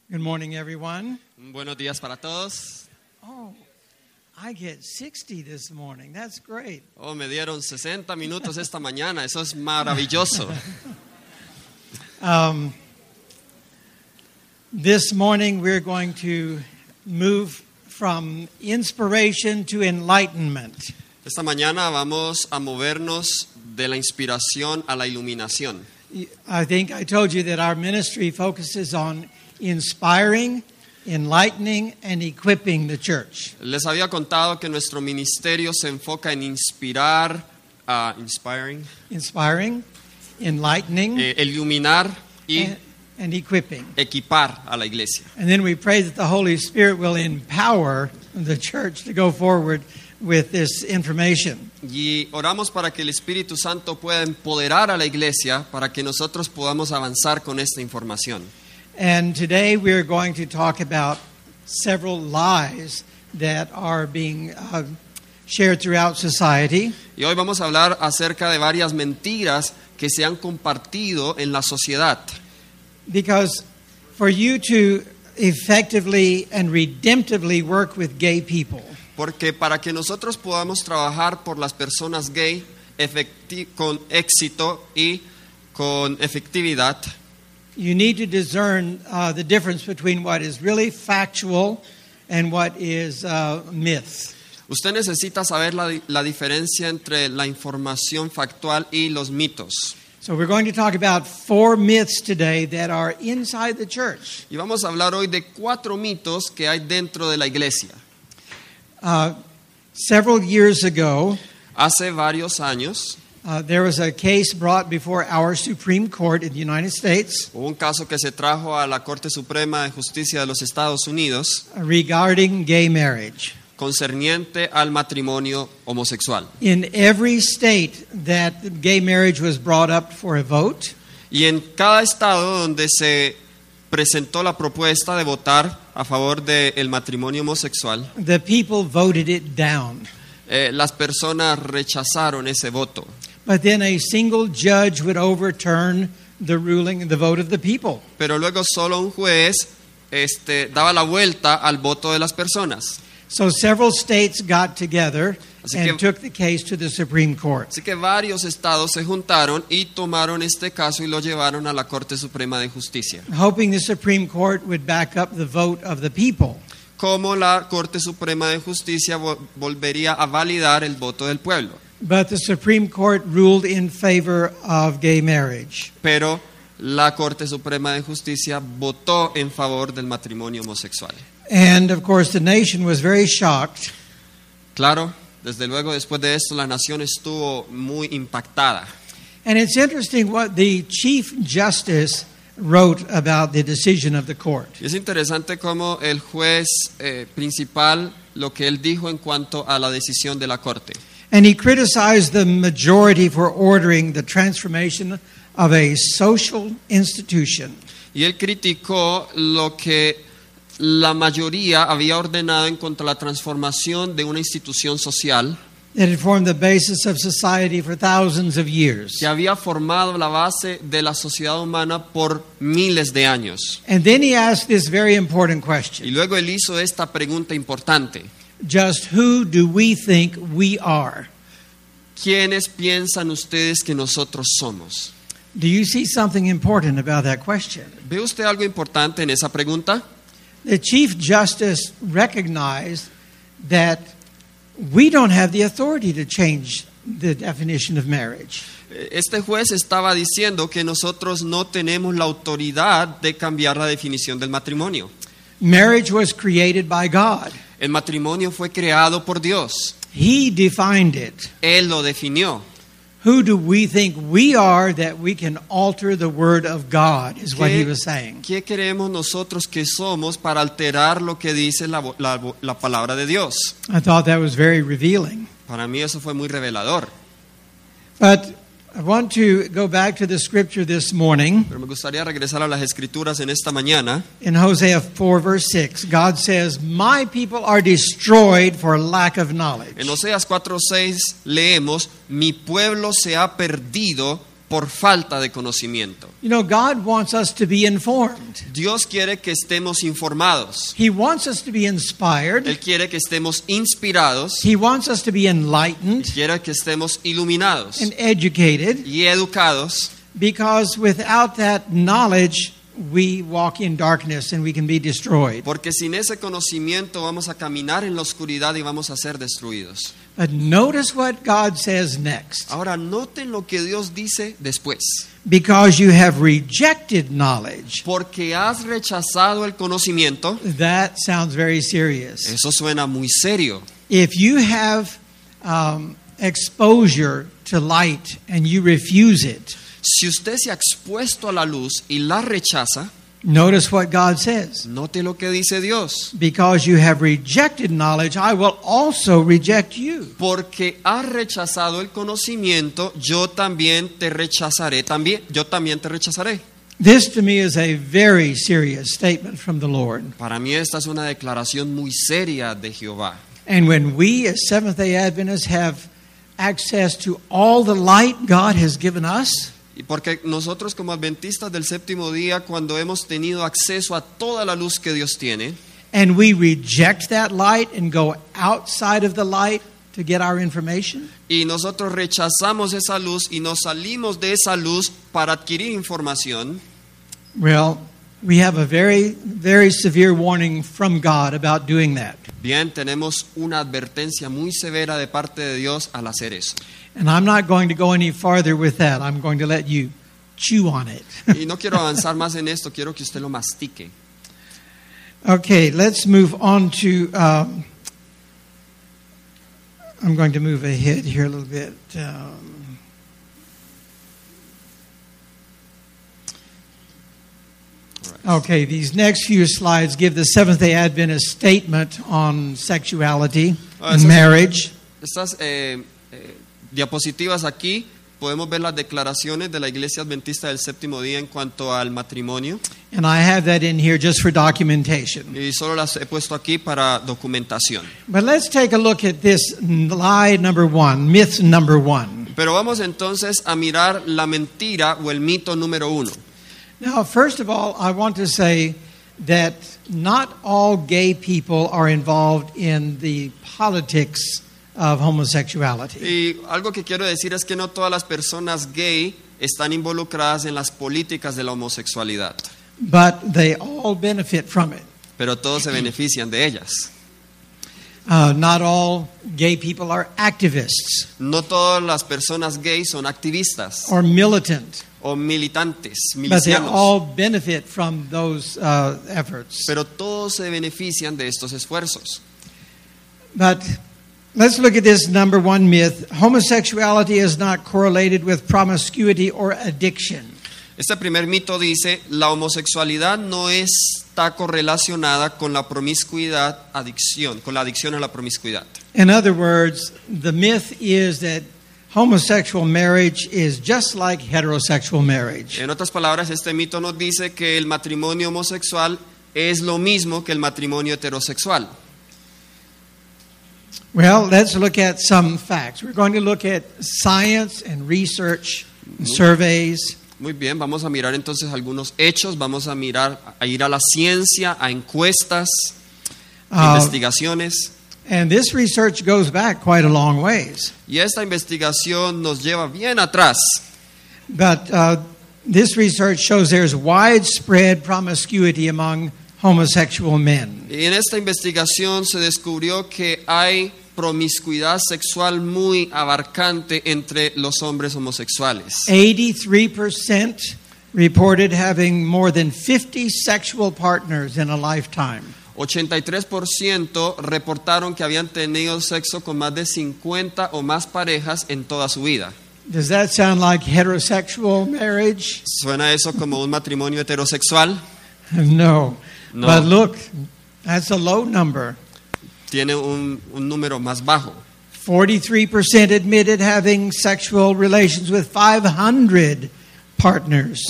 Good morning, everyone. Buenos días para todos. Oh, I get 60 this morning. That's great. Oh, me dieron 60 minutos esta mañana. Eso es maravilloso. This morning we're going to move from inspiration to enlightenment. Esta mañana vamos a movernos de la inspiración a la iluminación. I think I told you that our ministry focuses on inspiring, enlightening, and equipping the church. Les había contado que nuestro ministerio se enfoca en inspiring, Inspiring, enlightening, iluminar y and equipping. equipar a la iglesia. And then we pray that the Holy Spirit will empower the church to go forward with this information. Y oramos para que el Espíritu Santo pueda empoderar a la iglesia para que nosotros podamos avanzar con esta información. And today we're going to talk about several lies that are being shared throughout society. Y hoy vamos a hablar acerca de varias mentiras que se han compartido en la sociedad. Because for you to effectively and redemptively work with gay people, Porque para que nosotros podamos trabajar por las personas gay con éxito y con efectividad, you need to discern the difference between what is really factual and what is myth. usted necesita saber la diferencia entre la información factual y los mitos. So we're going to talk about 4 myths today that are inside the church. Y vamos a hablar hoy de 4 mitos que hay dentro de la iglesia. Several years ago, Hace varios años there was a case brought before our Supreme Court in the United States hubo un caso que se trajo a la Corte Suprema de Justicia de los Estados Unidos regarding gay marriage. concerniente al matrimonio homosexual. In every state that gay marriage was brought up for a vote, Y en cada estado donde se presentó la propuesta de votar a favor del matrimonio homosexual, the people voted it down. las personas rechazaron ese voto. But then a single judge would overturn the ruling, the vote of the people. Pero luego solo un juez daba la vuelta al voto de las personas. So several states got together Así and que- took the case to the Supreme Court. Así que varios estados se juntaron y tomaron este caso y lo llevaron a la Corte Suprema de Justicia. Hoping the Supreme Court would back up the vote of the people. Como la Corte Suprema de Justicia volvería a validar el voto del pueblo. But the Supreme Court ruled in favor of gay marriage. Pero la Corte Suprema de Justicia votó en favor del matrimonio homosexual. And of course the nation was very shocked. Claro, desde luego después de esto la nación estuvo muy impactada. And it's interesting what the Chief Justice wrote about the decision of the court. Y es interesante cómo el juez principal, lo que él dijo en cuanto a la decisión de la Corte. And he criticized the majority for ordering the transformation of a social institution. Y él criticó lo que la mayoría había ordenado en cuanto a la transformación de una institución social That had formed the basis of society for thousands of years. que había formado la base de la sociedad humana por miles de años. And then he asked this very important Y question. luego él hizo esta pregunta importante. Just who do we think we are? ¿Quiénes piensan ustedes que nosotros somos? Do you see something important about that question? ¿Ve usted algo importante en esa pregunta? The Chief Justice recognized that we don't have the authority to change the definition of marriage. Este juez estaba diciendo que nosotros no tenemos la autoridad de cambiar la definición del matrimonio. Marriage was created by God. El matrimonio fue creado por Dios. He defined it. Él lo definió. Who do we think we are that we can alter the word of God, is what he was saying. ¿Qué creemos nosotros que somos para alterar lo que dice la palabra de Dios? I thought that was very revealing. Para mí eso fue muy revelador. But I want to go back to the scripture this morning. Pero me gustaría regresar a las escrituras en esta mañana. In Hosea 4, verse 6, God says, "My people are destroyed for lack of knowledge." En Oseas 4:6 leemos, mi pueblo se ha perdido por falta de conocimiento. You know, God wants us to be informed. Dios quiere que estemos informados. He wants us to be inspired. Él quiere que estemos inspirados. He wants us to be enlightened Quiere que estemos iluminados and educated, y educados, because without that knowledge, we walk in darkness and we can be destroyed. porque sin ese conocimiento vamos a caminar en la oscuridad y vamos a ser destruidos. But notice what God says next. Ahora noten lo que Dios dice después. Because you have rejected knowledge. Porque has rechazado el conocimiento. That sounds very serious. Eso suena muy serio. If you have exposure to light and you refuse it, Si usted se ha expuesto a la luz y la rechaza, notice what God says. note lo que dice Dios. Because you have rejected knowledge, I will also reject you. Porque has rechazado el conocimiento, yo también te rechazaré. Yo también te rechazaré. This to me is a very serious statement from the Lord. Para mí esta es una declaración muy seria de Jehová. And when we as Seventh-day Adventists have access to all the light God has given us, Y porque nosotros como adventistas del séptimo día, cuando hemos tenido acceso a toda la luz que Dios tiene, and we reject that light and go outside of the light to get our information, y nosotros rechazamos esa luz y nos salimos de esa luz para adquirir información, well, we have a very, very severe warning from God about doing that. bien, tenemos una advertencia muy severa de parte de Dios al hacer eso. And I'm not going to go any farther with that. I'm going to let you chew on it. Y no quiero avanzar más en esto, quiero que usted lo mastique. Okay, let's move on to. I'm going to move ahead here a little bit. Okay, these next few slides give the Seventh-day Adventist statement on sexuality and marriage. Estas diapositivas aquí podemos ver las declaraciones de la Iglesia Adventista del Séptimo Día en cuanto al matrimonio. And I have that in here just for documentation. Y solo las he puesto aquí para documentación. But let's take a look at this lie number one, myth number one. Pero vamos entonces a mirar la mentira o el mito número 1. Now, first of all, I want to say that not all gay people are involved in the politics of homosexuality. Y algo que quiero decir es que no todas las personas gay están involucradas en las políticas de la homosexualidad, But they all benefit from it. pero todos se benefician de ellas. Not all gay people are activists No todas las personas gay son activistas or militant, o militantes, but they milicianos, all benefit from those efforts. pero todos se benefician de estos esfuerzos. But let's look at this number one myth. Homosexuality is not correlated with promiscuity or addiction. Este primer mito dice, la homosexualidad no está correlacionada con la promiscuidad, con la adicción a la promiscuidad. In other words, the myth is that homosexual marriage is just like heterosexual marriage. En otras palabras, este mito nos dice que el matrimonio homosexual es lo mismo que el matrimonio heterosexual. Well, let's look at some facts. We're going to look at science and research and surveys. Muy bien, vamos a mirar entonces algunos hechos, vamos a ir a la ciencia, a encuestas, investigaciones. And this research goes back quite a long ways. Y esta investigación nos lleva bien atrás. But this research shows there's widespread promiscuity among homosexual men. Y en esta investigación se descubrió que hay promiscuidad sexual muy abarcante entre los hombres homosexuales. 83% reported having more than 50 sexual partners in a lifetime. 83% reportaron que habían tenido sexo con más de 50 o más parejas en toda su vida. Does that sound like heterosexual marriage? ¿Suena eso como un matrimonio heterosexual? No. No. But look, that's a low number. Tiene un número más bajo. 43% admitted having sexual relations with 500 partners.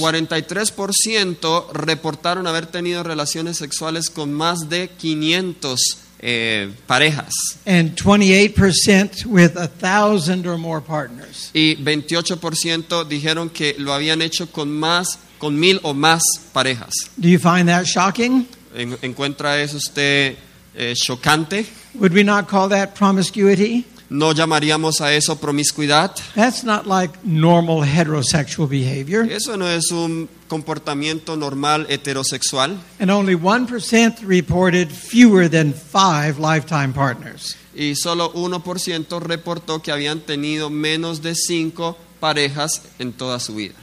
43% reportaron haber tenido relaciones sexuales con más de 500 parejas and 28% with 1,000 or more partners. y 28% dijeron que lo habían hecho con 1,000 o más parejas. Do you find that shocking? ¿Encuentra eso usted chocante? Would we not call that promiscuity? ¿No llamaríamos a eso promiscuidad? That's not like normal heterosexual behavior. Eso no es un comportamiento normal heterosexual. And only 1% reported fewer than 5 lifetime partners. Y solo 1% reportó que habían tenido menos de 5 parejas en toda su vida,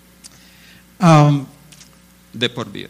de por vida.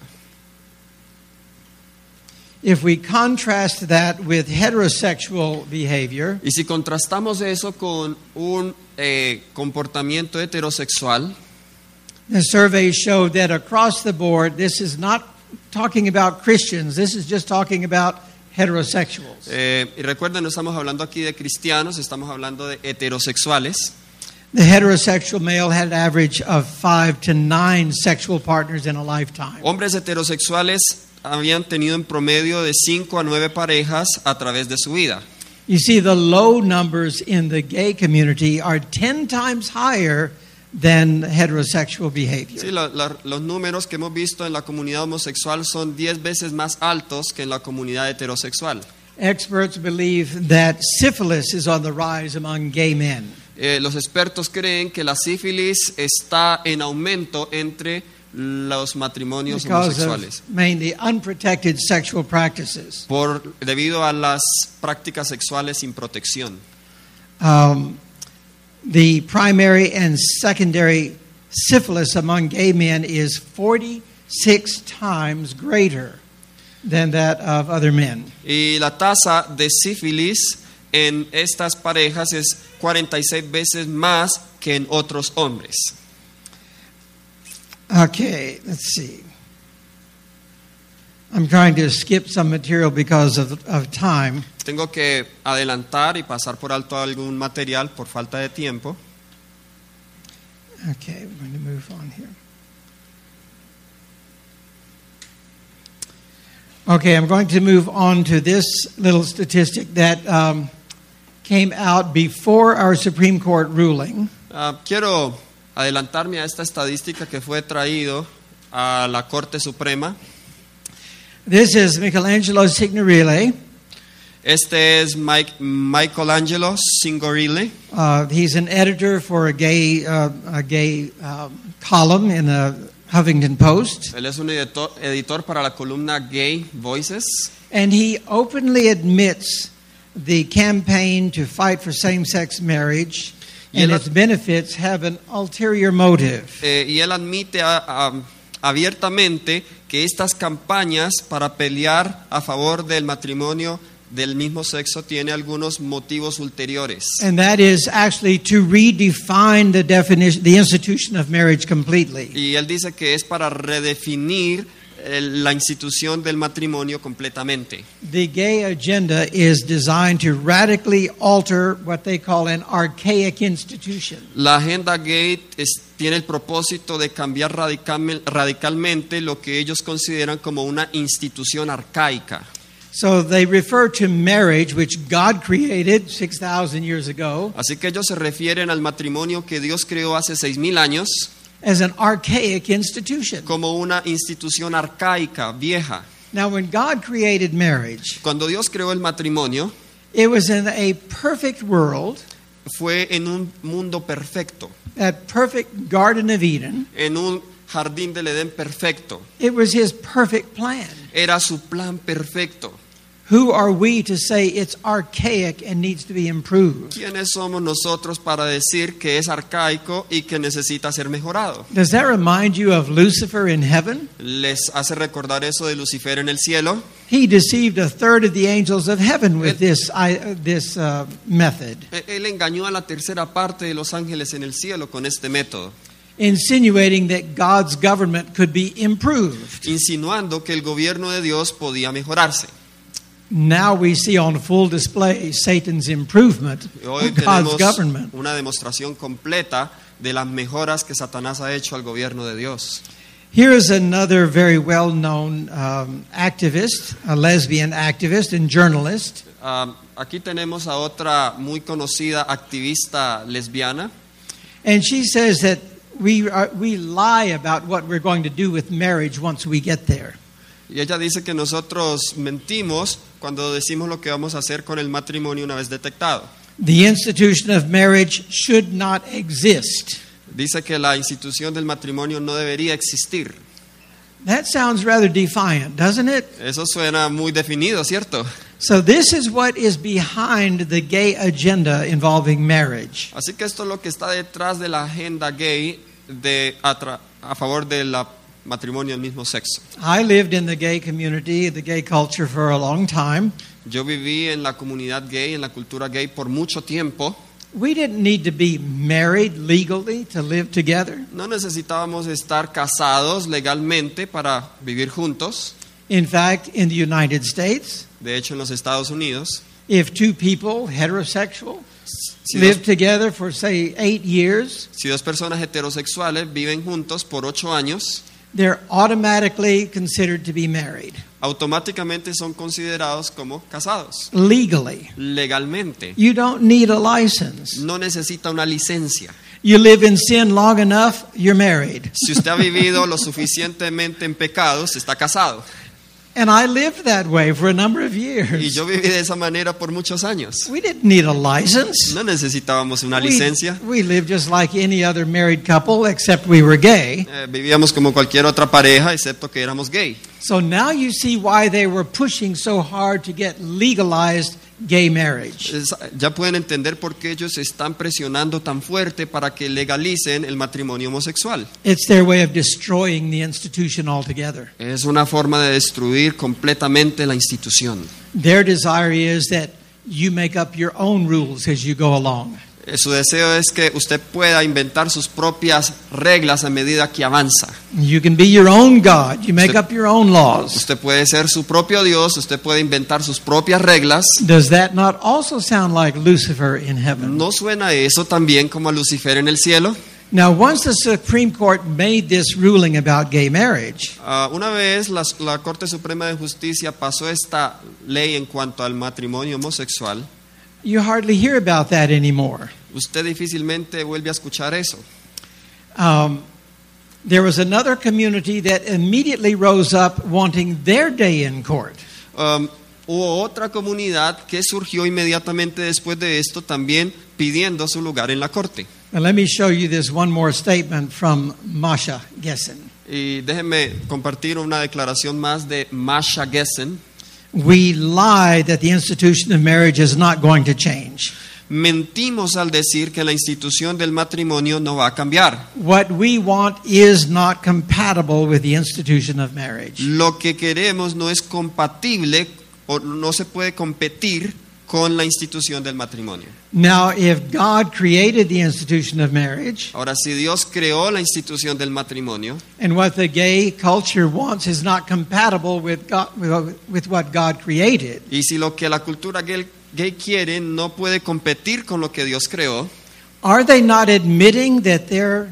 If we contrast that with heterosexual behavior, Y si contrastamos eso con un comportamiento heterosexual, the surveys showed that across the board, this is not talking about Christians, this is just talking about heterosexuals. y recuerden, no estamos hablando aquí de cristianos, estamos hablando de heterosexuales. The heterosexual male had an average of 5 to 9 sexual partners in a lifetime. Hombres heterosexuales habían tenido en promedio de 5 a 9 parejas a través de su vida. You see, the low numbers in the gay community are 10 times higher than heterosexual behavior. Sí, los números que hemos visto en la comunidad homosexual son 10 veces más altos que en la comunidad heterosexual. Experts believe that syphilis is on the rise among gay men. Los expertos creen que la sífilis está en aumento entre los matrimonios Because homosexuales of mainly unprotected sexual practices. debido a las prácticas sexuales sin protección. The primary and secondary syphilis among gay men is 46 times greater than that of other men. Y la tasa de sífilis en estas parejas es 46 veces más que en otros hombres. Okay, let's see. I'm trying to skip some material because of time. Tengo que adelantar y pasar por alto algún material por falta de tiempo. Okay, we're going to move on here. Okay, I'm going to move on to this little statistic that came out before our Supreme Court ruling. Quiero adelantarme a esta estadística que fue traído a la Corte Suprema. This is Michelangelo Signorile. Este es Michelangelo Signorile. He's an editor for a gay column in the Huffington Post. Él es un editor para la columna Gay Voices. And he openly admits the campaign to fight for same-sex marriage and its benefits have an ulterior motive. Y él admite abiertamente que estas campañas para pelear a favor del matrimonio del mismo sexo tiene algunos motivos ulteriores. And that is actually to redefine the definition, the institution of marriage completely. Y él dice que es para redefinir la institución del matrimonio completamente. The gay agenda is designed to radically alter what they call an archaic institution. La agenda gay tiene el propósito de cambiar radicalmente lo que ellos consideran como una institución arcaica. So they refer to marriage, which God created 6,000 years ago, Así que ellos se refieren al matrimonio que Dios creó hace 6,000 años as an archaic institution. como una institución arcaica, vieja. Now, when God created marriage, Cuando Dios creó el matrimonio, it was in a perfect world, fue en un mundo perfecto, that perfect Garden of Eden. en un jardín del Edén perfecto. It was His perfect plan. Era su plan perfecto. Who are we to say it's archaic and needs to be improved? ¿Quiénes somos nosotros para decir que es arcaico y que necesita ser mejorado? Does that remind you of Lucifer in heaven? ¿Les hace recordar eso de Lucifer en el cielo? He deceived a third of the angels of heaven with this method, Él engañó a la tercera parte de los ángeles en el cielo con este método, insinuating that God's government could be improved. insinuando que el gobierno de Dios podía mejorarse. Now we see on full display Satan's improvement Hoy of God's tenemos government. una demostración completa de las mejoras que Satanás ha hecho al gobierno de Dios. Here is another very well-known activist, a lesbian activist and journalist. Aquí tenemos a otra muy conocida activista lesbiana. And she says that we lie about what we're going to do with marriage once we get there. Y ella dice que nosotros mentimos cuando decimos lo que vamos a hacer con el matrimonio una vez detectado. The institution of marriage should not exist. Dice que la institución del matrimonio no debería existir. That sounds rather defiant, doesn't it? Eso suena muy definido, ¿cierto? So this is what is behind the gay agenda involving marriage. Así que esto es lo que está detrás de la agenda gay a favor del matrimonio del mismo sexo. I lived in the gay community, the gay culture for a long time. Yo viví en la comunidad gay, en la cultura gay por mucho tiempo. We didn't need to be married legally to live together. No necesitábamos estar casados legalmente para vivir juntos. In fact, in the United States, De hecho, en los Estados Unidos, if two people, heterosexual, si live dos, together for, say, 8 years, si dos personas heterosexuales viven juntos por 8 años, they're automatically considered to be married, automáticamente son considerados como casados, legally. legalmente. You don't need a license. No necesita una licencia. You live in sin long enough, you're married. Si usted ha vivido lo suficientemente en pecados, está casado. And I lived that way for a number of Y years. yo viví de esa manera por muchos años. We didn't need a license. No necesitábamos una licencia. We lived just like any other married couple, except we were gay. Vivíamos como cualquier otra pareja, excepto que éramos gay. So now you see why they were pushing so hard to get legalized gay marriage. Ya pueden entender por qué ellos están presionando tan fuerte para que legalicen el matrimonio homosexual. It's their way of destroying the institution altogether. Es una forma de destruir completamente la institución. Their desire is that you make up your own rules as you go along. Su deseo es que usted pueda inventar sus propias reglas a medida que avanza. You can be your own God. You make up your own laws. Usted puede ser su propio Dios, usted puede inventar sus propias reglas. Does that not also sound like Lucifer in heaven? ¿No suena eso también como a Lucifer en el cielo? Now, once the Supreme Court made this ruling about gay marriage, Una vez la Corte Suprema de Justicia pasó esta ley en cuanto al matrimonio homosexual, you hardly hear about that anymore. usted difícilmente vuelve a escuchar eso. There was another community that immediately rose up wanting their day in court. Hubo otra comunidad que surgió inmediatamente después de esto también pidiendo su lugar en la corte. And let me show you this one more statement from Masha Gessen. Y déjenme compartir una declaración más de Masha Gessen. We lie that the institution of marriage is not going to change. Mentimos al decir que la institución del matrimonio no va a cambiar. What we want is not compatible with the institution of marriage. Lo que queremos no es compatible o no se puede competir con la institución del matrimonio. Now, if God created the institution of marriage, Ahora, si Dios creó la institución del matrimonio and what the gay culture wants is not compatible with what God created, y si lo que la cultura gay quiere no puede competir con lo que Dios creó, are they not admitting that their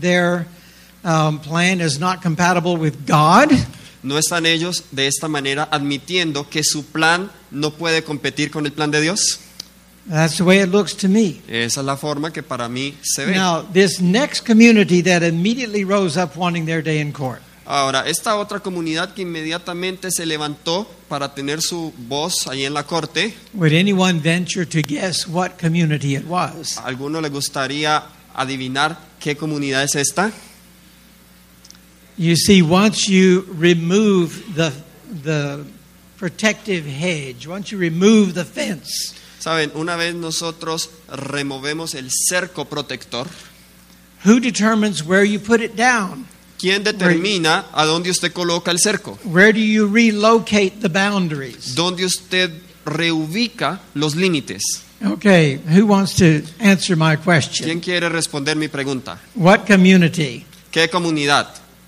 plan is not compatible with God? ¿no están ellos de esta manera admitiendo que su plan no puede competir con el plan de Dios? That's the way it looks to me. Esa es la forma que para mí se ve. Now, this next community that immediately rose up wanting their day in court, Ahora, esta otra comunidad que inmediatamente se levantó para tener su voz ahí en la corte, would anyone venture to guess what community it was? ¿a alguno le gustaría adivinar qué comunidad es esta? You see, once you remove the protective hedge, once you remove the fence, Saben, una vez nosotros removemos el cerco protector, who determines where you put it down? ¿quién determina a dónde usted coloca el cerco? Where do you relocate the boundaries? ¿Dónde usted reubica los límites? Okay, who wants to answer my question? ¿Quién quiere responder mi pregunta? What community? ¿Qué comunidad?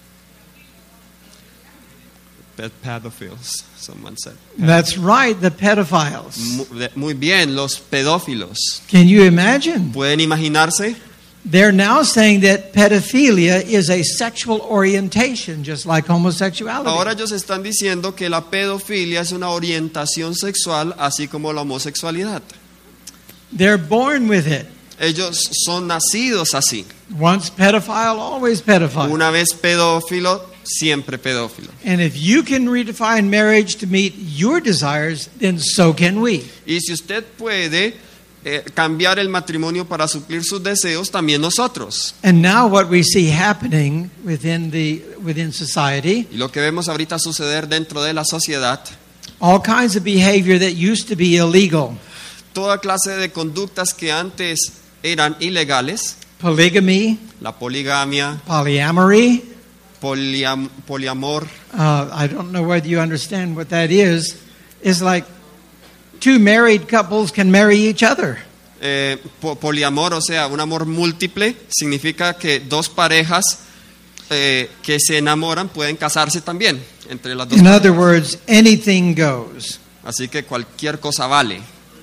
Pedophiles, someone said. That's right, the pedophiles. Muy bien, los pedófilos. Can you imagine? ¿Pueden imaginarse? They're now saying that pedophilia is a sexual orientation, just like homosexuality. Ahora ellos están diciendo que la pedofilia es una orientación sexual, así como la homosexualidad. They're born with it. Ellos son nacidos así. Once pedophile, always pedophile. Una vez pedófilo, siempre pedófilo. And if you can redefine marriage to meet your desires, then so can we. Y si usted puede cambiar el matrimonio para suplir sus deseos, también nosotros. And now what we see happening within society, Y lo que vemos ahorita suceder dentro de la sociedad, all kinds of behavior that used to be illegal. toda clase de conductas que antes eran ilegales, Polygamy, la poligamia, polyamory. poliamor, I don't know whether you understand what that is. It's like two married couples can marry each other. poliamor, o sea, un amor múltiple, significa que dos parejas que se enamoran pueden casarse también entre las dos. In other words, anything goes. Así que cualquier cosa vale.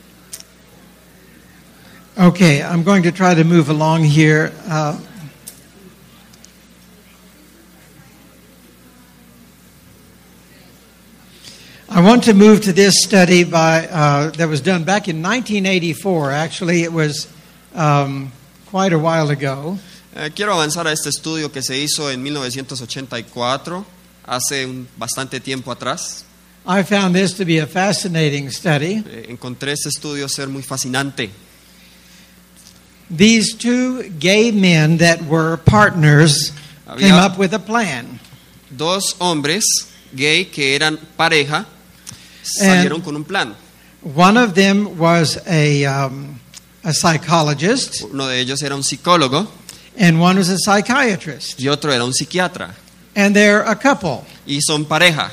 Okay, I'm going to try to move along here. I want to move to this study that was done back in 1984. Actually, it was quite a while ago. Quiero avanzar a este estudio que se hizo en 1984, hace bastante tiempo atrás. I found this to be a fascinating study. Encontré este estudio ser muy fascinante. These two gay men that were partners came up with a plan. Dos hombres gay que eran pareja salieron con un plan. One of them was a psychologist, Uno de ellos era un psicólogo and one was a psychiatrist. y otro era un psiquiatra. And they're a couple. Y son pareja.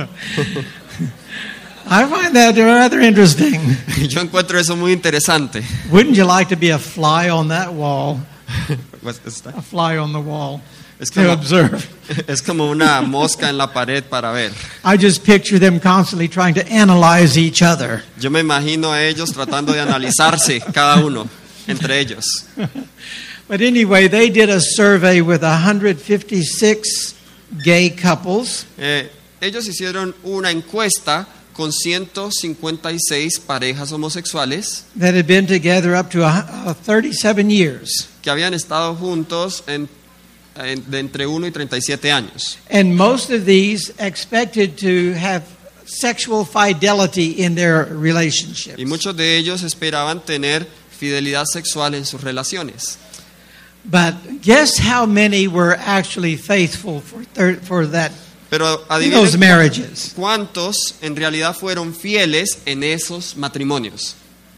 I find that rather interesting. Yo encuentro eso muy interesante. Wouldn't you like to be a fly on that wall? Pues está. A fly on the wall Es to como, observe. es como una mosca en la pared para ver. I just picture them constantly trying to analyze each other. Yo me imagino a ellos tratando de analizarse cada uno entre ellos. But anyway, they did a survey with 156 gay couples. Ellos hicieron una encuesta con 156 parejas homosexuales That had been together up to 37 years. que habían estado juntos de entre 1 y 37 años. And most of these expected to have sexual fidelity in their relationships. Y muchos de ellos esperaban tener fidelidad sexual en sus relaciones. But guess how many were actually faithful for that Pero in those adivinen marriages? cuántos en realidad fueron fieles en esos matrimonios.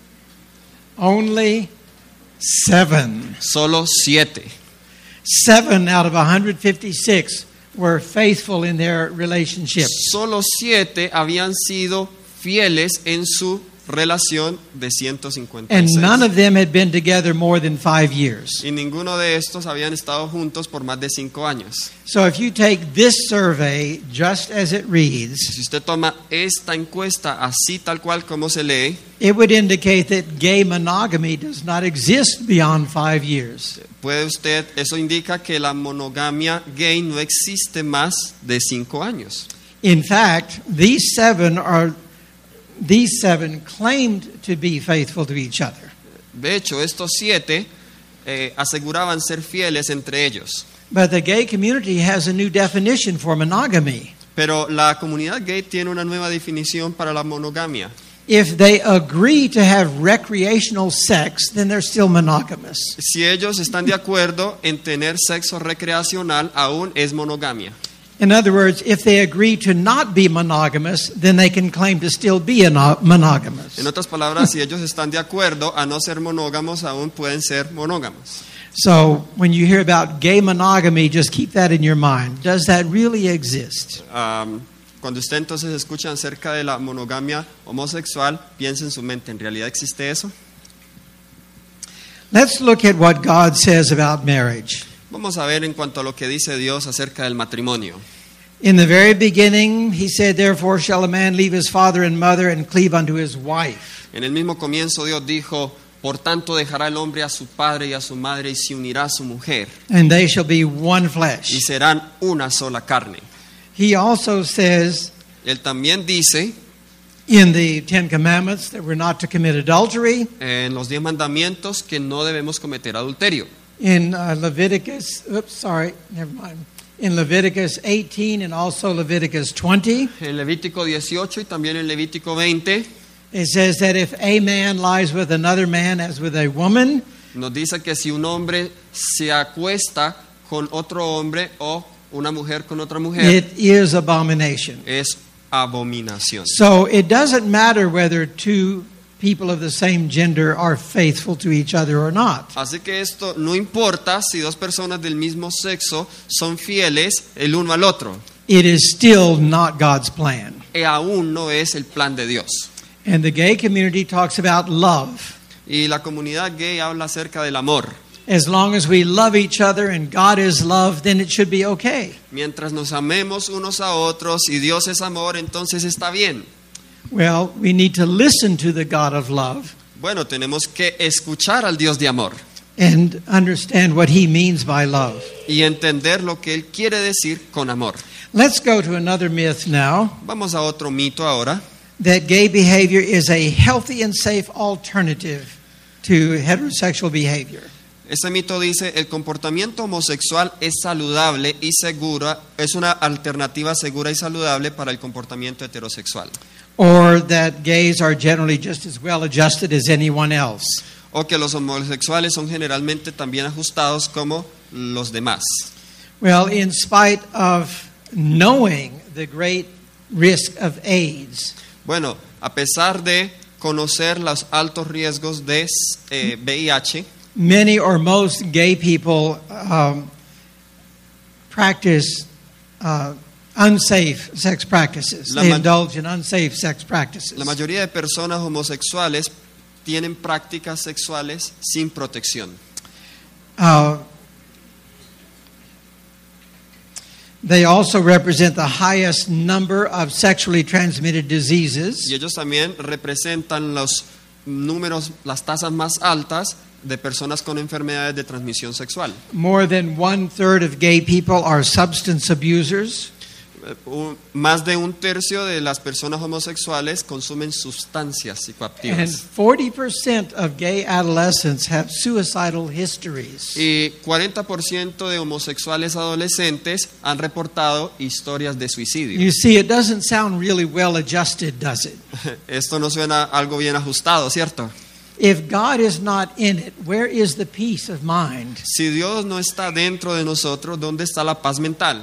Only 7. Solo 7. 7 out of 156 were faithful in their relationships. Solo 7 habían sido fieles en su relación de 156. And none of them had been together more than 5 years. Y ninguno de estos habían estado juntos por más de 5 años. So if you take this survey just as it reads, Si usted toma esta encuesta así tal cual como se lee, it would indicate that gay monogamy does not exist beyond 5 years. eso indica que la monogamia gay no existe más de 5 años. In fact, these seven claimed to be faithful to each other. De hecho, estos 7 aseguraban ser fieles entre ellos. But the gay community has a new definition for monogamy. Pero la comunidad gay tiene una nueva definición para la monogamia. If they agree to have recreational sex, then they're still monogamous. Si ellos están de acuerdo en tener sexo recreacional, aún es monogamia. In other words, if they agree to not be monogamous, then they can claim to still be monogamous. En otras palabras, si ellos están de acuerdo a no ser monógamos, aún pueden ser monógamos. So when you hear about gay monogamy, just keep that in your mind. Does that really exist? Cuando usted entonces escucha acerca de la monogamia homosexual, piensa en su mente, ¿en realidad existe eso? Let's look at what God says about marriage. Vamos a ver en cuanto a lo que dice Dios acerca del matrimonio. In the very beginning, he said, "Therefore shall a man leave his father and mother and cleave unto his wife." En el mismo comienzo Dios dijo, Por tanto dejará el hombre a su padre y a su madre y se unirá a su mujer and they shall be one y flesh. serán una sola carne. He also says Él también dice in the Ten Commandments that we're not to commit adultery. en los 10 mandamientos que no debemos cometer adulterio. In In Leviticus 18 and also Leviticus 20, En Levítico 18 y también en Levítico 20 it says that if a man lies with another man as with a woman, nos dice que si un hombre se acuesta con otro hombre o una mujer con otra mujer, it is abomination. es abominación. So it doesn't matter whether two people of the same gender are faithful to each other or not. Así que esto no importa si dos personas del mismo sexo son fieles el uno al otro. It is still not God's plan. Aún no es el plan de Dios. And the gay community talks about love. Y la comunidad gay habla acerca del amor. As long as we love each other and God is love, then it should be okay. Mientras nos amemos unos a otros y Dios es amor, entonces está bien. Well, we need to listen to the God of love Bueno, tenemos que escuchar al Dios de amor and understand what He means by love. y entender lo que Él quiere decir con amor. Let's go to another myth now, Vamos a otro mito ahora. that gay behavior is a healthy and safe alternative to heterosexual behavior. Este mito dice, el comportamiento homosexual es saludable y segura, es una alternativa segura y saludable para el comportamiento heterosexual. Or that gays are generally just as well adjusted as anyone else. O que los homosexuales son generalmente también ajustados como los demás. Well, in spite of knowing the great risk of AIDS, Bueno, a pesar de conocer los altos riesgos de VIH, many or most gay people practice unsafe sex practices. La They ma- indulge in unsafe sex practices. la mayoría de personas homosexuales tienen prácticas sexuales sin protección. They also represent the highest number of sexually transmitted diseases. Y ellos también representan los números, las tasas más altas de personas con enfermedades de transmisión sexual. More than 1/3 of gay people are substance abusers. Más de un tercio de las personas homosexuales consumen sustancias And psicoactivas. 40% of gay adolescents have suicidal histories. Y 40% de homosexuales adolescentes han reportado historias de suicidio. You see, it doesn't sound really well adjusted, does it? Esto no suena algo bien ajustado, ¿cierto? If God is not in it, where is the peace of mind? Si Dios no está dentro de nosotros, ¿dónde está la paz mental?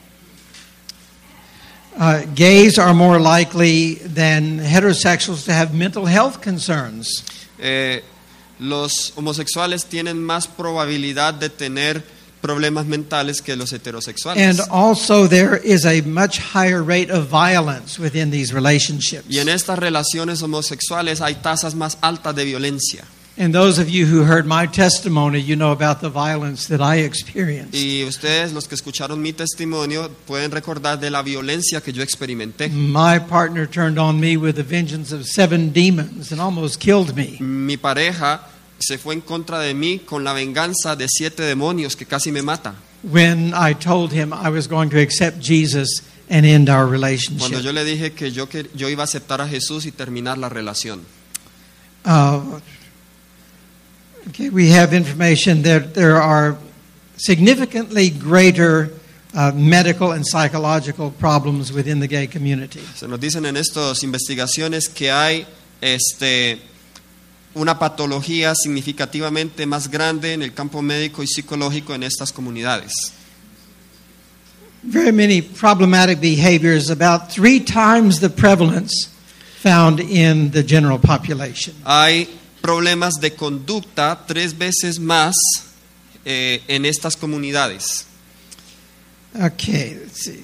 Gays are more likely than heterosexuals to have mental health concerns. Los homosexuales tienen más probabilidad de tener problemas mentales que los heterosexuales. And also there is a much higher rate of violence within these relationships. Y en estas relaciones homosexuales hay tasas más altas de violencia. And those of you who heard my testimony, you know about the violence that I experienced. Y ustedes, los que escucharon mi testimonio, pueden recordar de la violencia que yo experimenté. My partner turned on me with the vengeance of 7 demons and almost killed me. Mi pareja se fue en contra de mí con la venganza de 7 demonios que casi me mata. When I told him I was going to accept Jesus and end our Cuando relationship. yo le dije que yo iba a aceptar a Jesús y terminar la relación. Okay, we have information that there are significantly greater medical and psychological problems within the gay community. Se nos dicen en estas investigaciones que hay una patología significativamente más grande en el campo médico y psicológico en estas comunidades. Very many problematic behaviors, about 3 times the prevalence found in the general population. Hay problemas de conducta 3 veces más en estas comunidades. Okay, let's see.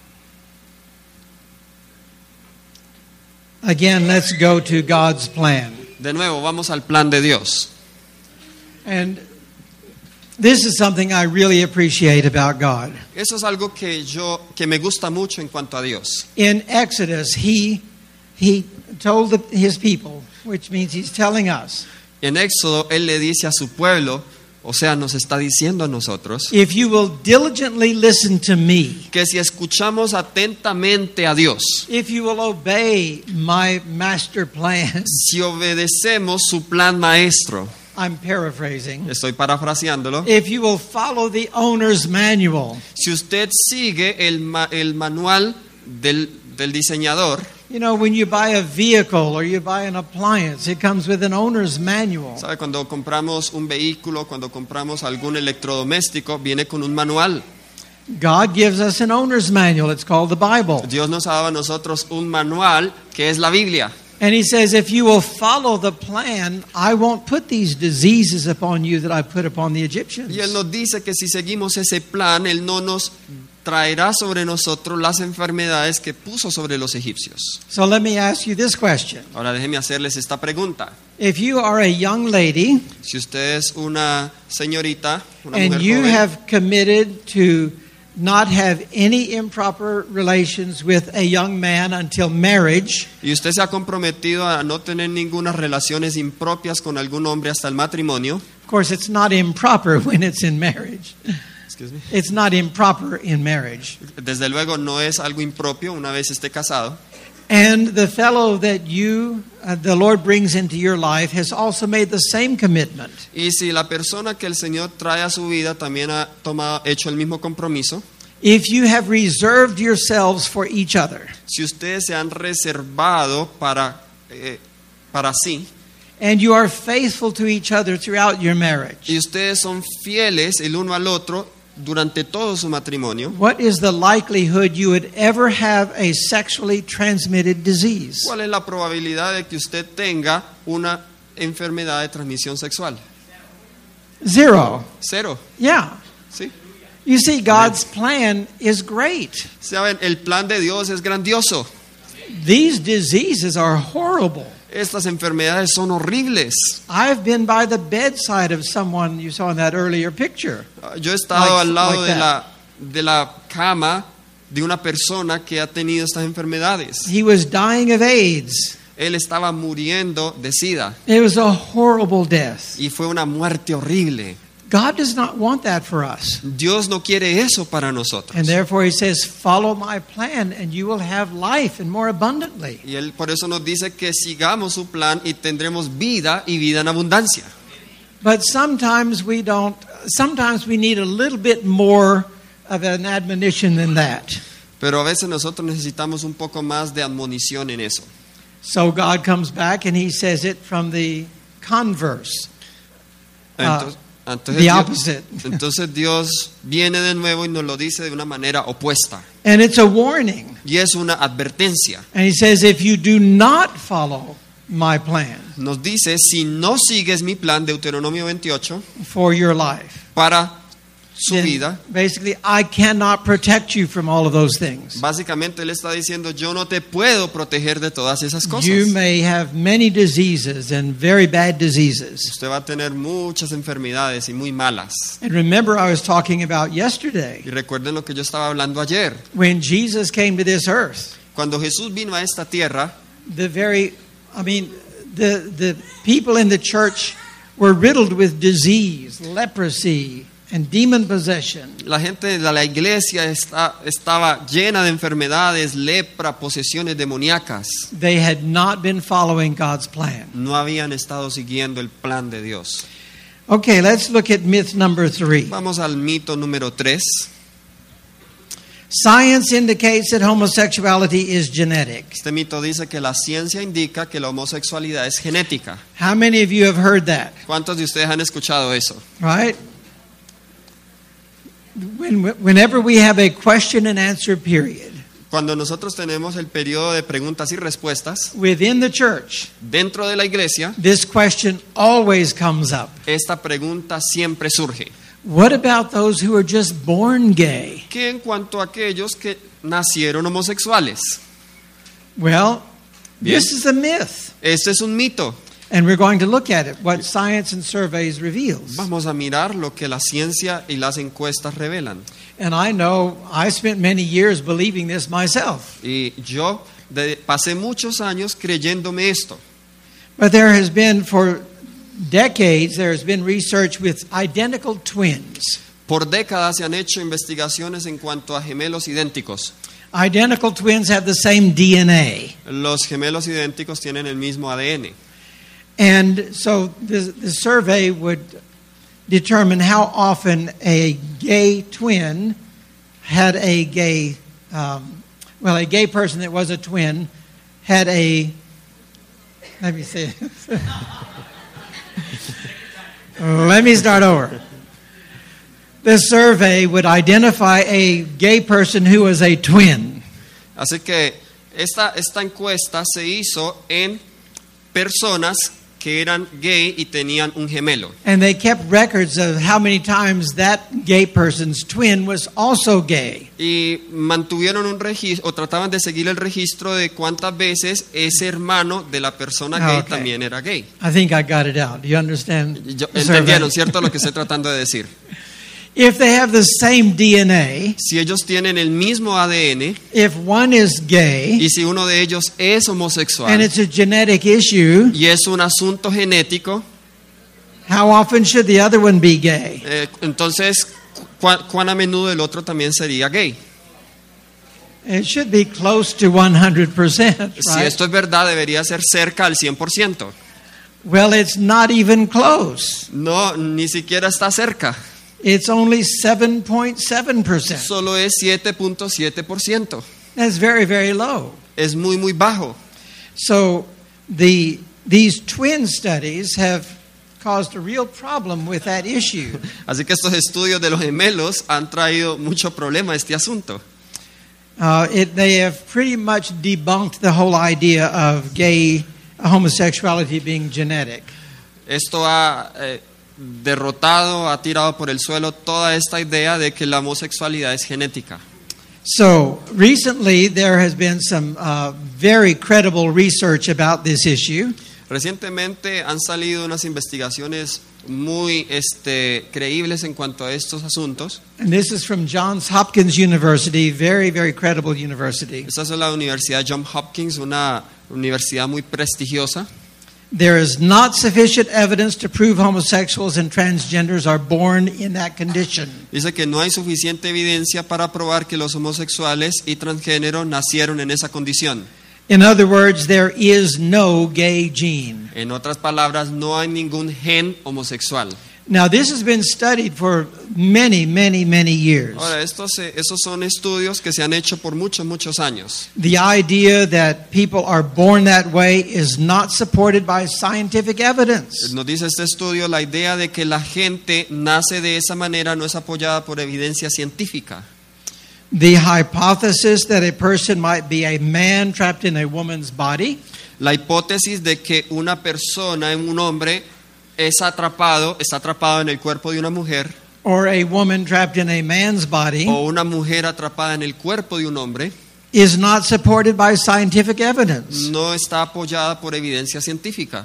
Again, let's go to God's plan. De nuevo, vamos al plan de Dios. And this is something I really appreciate about God. Eso es algo que me gusta mucho en cuanto a Dios. In Exodus, he told his people, which means he's telling us, En Éxodo, Él le dice a su pueblo, o sea, nos está diciendo a nosotros, if you will diligently listen to me, que si escuchamos atentamente a Dios, if you will obey my master plan, si obedecemos su plan maestro, I'm paraphrasing, estoy parafraseándolo, if you will follow the owner's manual. si usted sigue el manual del diseñador, You know, when you buy a vehicle or you buy an appliance, it comes with an owner's manual. ¿sabe? Cuando compramos un vehículo, cuando compramos algún electrodoméstico, viene con un manual. God gives us an owner's manual. It's called the Bible. Dios nos ha dado a nosotros un manual que es la Biblia. And he says, if you will follow the plan, I won't put these diseases upon you that I put upon the Egyptians. Y Él nos dice que si seguimos ese plan, Él no nos traerá sobre nosotros las enfermedades que puso sobre los egipcios. So let me ask you this question. Ahora déjenme hacerles esta pregunta. If you are a young lady Si usted es una señorita, una and mujer you joven, have committed to not have any improper relations with a young man until marriage, y usted se ha comprometido a no tener ninguna relaciones impropias con algún hombre hasta el matrimonio, of course it's not improper when it's in marriage. excuse me, It's not improper in marriage. desde luego no es algo impropio una vez esté casado, And the fellow that the Lord brings into your life has also made the same commitment. y si la persona que el Señor trae a su vida también ha hecho el mismo compromiso, If you have reserved yourselves for each other, si ustedes se han reservado para sí, and you are faithful to each other throughout your marriage, y ustedes son fieles el uno al otro durante todo su matrimonio, what is the likelihood you would ever have a sexually transmitted disease? ¿cuál es la probabilidad de que usted tenga una enfermedad de transmisión sexual? Zero. Cero, Yeah. ¿sí? You see, God's plan is great. Saben, el plan de Dios es grandioso. These diseases are horrible. Estas enfermedades son horribles. I've been by the bedside of someone you saw in that earlier picture. Yo he estado al lado like de la cama de una persona que ha tenido estas enfermedades. He was dying of AIDS. Él estaba muriendo de SIDA It was a horrible death. y fue una muerte horrible. God does not want that for us. Dios no quiere eso para nosotros. And therefore he says, follow my plan and you will have life and more abundantly. Y Él por eso nos dice que sigamos su plan y tendremos vida y vida en abundancia. But sometimes we don't. Sometimes we need a little bit more of an admonition than that. Pero a veces nosotros necesitamos un poco más de admonición en eso. So God comes back and he says it from the converse. The opposite. Entonces Dios viene de nuevo y nos lo dice de una manera opuesta. And it's a warning. Y es una advertencia. And he says, if you do not follow my plan Nos dice, si no sigues mi plan, Deuteronomio 28, for your life, para su then vida, basically I cannot protect you from all of those things. básicamente Él está diciendo, yo no te puedo proteger de todas esas cosas. You may have many diseases and very bad diseases. Usted va a tener muchas enfermedades y muy malas. And remember, I was talking about yesterday Y recuerden lo que yo estaba hablando ayer. when Jesus came to this earth. Cuando Jesús vino a esta tierra, The people in the church were riddled with disease, leprosy, and demon possession. la gente de la iglesia estaba llena de enfermedades, lepra, posesiones demoníacas. They had not been following God's plan. No habían estado siguiendo el plan de Dios. Okay, let's look at myth number 3. Vamos al mito número 3. Science indicates that homosexuality is genetic. Este mito dice que la ciencia indica que la homosexualidad es genética. How many of you have heard that? ¿Cuántos de ustedes han escuchado eso? Right? Whenever we have a question and answer period Cuando nosotros tenemos el periodo de preguntas y respuestas within the church, dentro de la iglesia, this question always comes up. esta pregunta siempre surge. What about those who are just born gay? ¿Qué en cuanto a aquellos que nacieron homosexuales? Well, Bien. this is a myth. Este es un mito. And we're going to look at it, what science and surveys reveals. Vamos a mirar lo que la ciencia y las encuestas revelan. And I know I spent many years believing this myself. Y yo pasé muchos años creyéndome esto. But there has been for decades, there has been research with identical twins. Por décadas se han hecho investigaciones en cuanto a gemelos idénticos. Identical twins have the same DNA. Los gemelos idénticos tienen el mismo ADN. And so the survey would determine how often a gay twin had a gay person that was a twin had a, let me see. Let me start over. The survey would identify a gay person who was a twin. Así que esta encuesta se hizo en personas que eran gay y tenían un gemelo. And they kept records of how many times that gay person's twin was also gay. Y mantuvieron un registro, o trataban de seguir el registro de cuántas veces ese hermano de la persona gay Okay. también era gay. I think I got it out. Do you understand? the survey? Entendieron, ¿cierto? Lo que estoy tratando de decir. If they have the same DNA, Si ellos tienen el mismo ADN if one is gay y si uno de ellos es and homosexual it's a genetic issue, y es un asunto genético, how often should the other one be gay? entonces ¿cuán a menudo el otro también sería gay? It should be close to 100%, Si right? esto es verdad, debería ser cerca al 100%. Well, it's not even close. No, ni siquiera está cerca. It's only 7.7%. Solo es 7.7%. That's very, very low. Es muy, muy bajo. So these twin studies have caused a real problem with that issue. Así que estos estudios de los gemelos han traído mucho problema a este asunto. They have pretty much debunked the whole idea of gay homosexuality being genetic. Esto ha derrotado, ha tirado por el suelo toda esta idea de que la homosexualidad es genética. So recently there has been some very credible research about this issue. Recientemente han salido unas investigaciones muy creíbles en cuanto a estos asuntos. And this is from Johns Hopkins University, very, very credible university. Esta es la Universidad Johns Hopkins, una universidad muy prestigiosa. There is not sufficient evidence to prove homosexuals and transgenders are born in that condition. Dice que no hay suficiente evidencia para probar que los homosexuales y transgénero nacieron en esa condición. In other words, there is no gay gene. En otras palabras, no hay ningún gen homosexual. Now, this has been studied for many, many, many years. Ahora, esos son estudios que se han hecho por muchos, muchos años. The idea that people are born that way is not supported by scientific evidence. Nos dice este estudio, la idea de que la gente nace de esa manera no es apoyada por evidencia científica. The hypothesis that a person might be a man trapped in a woman's body La hipótesis de que una persona, un hombre, está atrapado en el cuerpo de una mujer, or a woman trapped in a man's body o una mujer atrapada en el cuerpo de un hombre, is not supported by scientific evidence. no está apoyada por evidencia científica.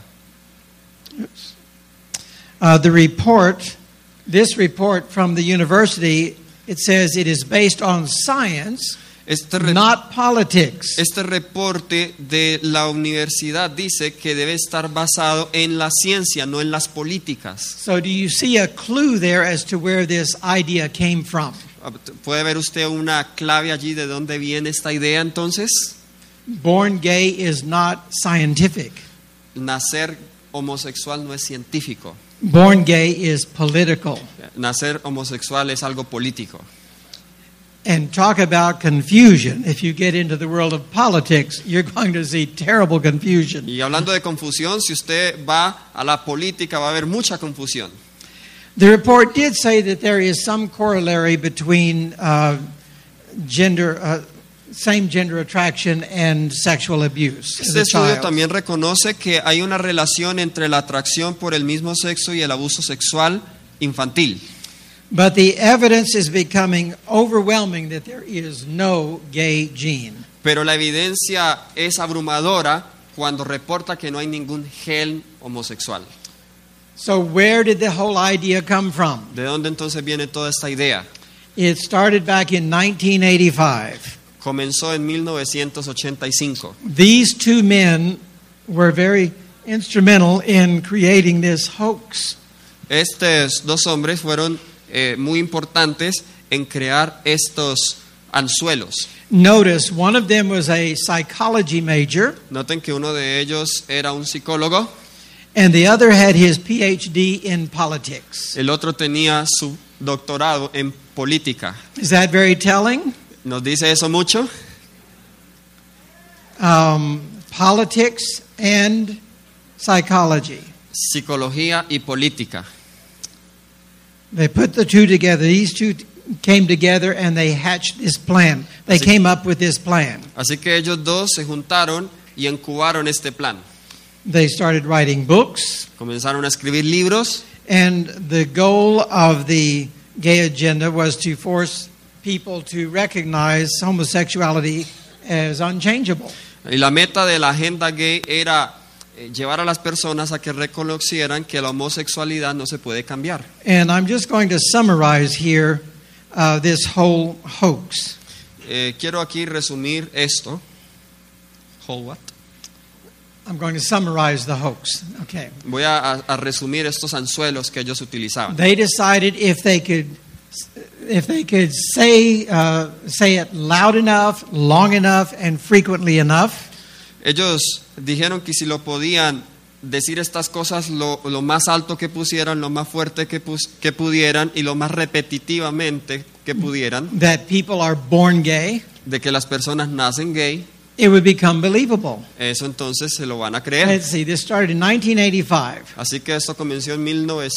This report from the university, it says it is based on science, not politics. Este reporte de la universidad dice que debe estar basado en la ciencia, no en las políticas. So do you see a clue there as to where this idea came from? ¿Puede ver usted una clave allí de dónde viene esta idea entonces? Born gay is not scientific. Nacer homosexual no es científico. Born gay is political. Nacer homosexual es algo político. And talk about confusion. If you get into the world of politics, you're going to see terrible confusion. Y hablando de confusión, si usted va a la política va a haber mucha confusión. The report did say that there is some corollary between same gender attraction and sexual abuse. Este estudio también reconoce que hay una relación entre la atracción por el mismo sexo y el abuso sexual infantil. But the evidence is becoming overwhelming that there is no gay gene. Pero la evidencia es abrumadora cuando reporta que no hay ningún gen homosexual. So where did the whole idea come from? ¿De dónde entonces viene toda esta idea? It started back in 1985. Comenzó en 1985. These two men were very instrumental in creating this hoax. Estos dos hombres fueron muy importantes en crear estos anzuelos. Notice one of them was a psychology major, Noten que uno de ellos era un psicólogo, and the other had his PhD in politics. el otro tenía su doctorado en política. Is that very telling? ¿Nos dice eso mucho? Politics and psychology. Psicología y política. They put the two together. These two came together and they hatched this plan. They Así- came up with this plan. Así que ellos dos se juntaron y incubaron este plan. They started writing books, Comenzaron a escribir libros and the goal of the gay agenda was to force people to recognize homosexuality as unchangeable. y la meta de la agenda gay era llevar a las personas a que reconocieran que la homosexualidad no se puede cambiar. And I'm just going to summarize here this whole hoax. Quiero aquí resumir esto. Whole what? I'm going to summarize the hoax. Okay. Voy a resumir estos anzuelos que ellos utilizaban. They decided if they could say it loud enough, long enough, and frequently enough, Ellos dijeron que si lo podían decir estas cosas lo más alto que pusieran, lo más fuerte que pudieran y lo más repetitivamente que pudieran, that people are born gay, de que las personas nacen gay, it would become believable. eso entonces se lo van a creer. Let's see, this started in 1985. Así que esto comenzó en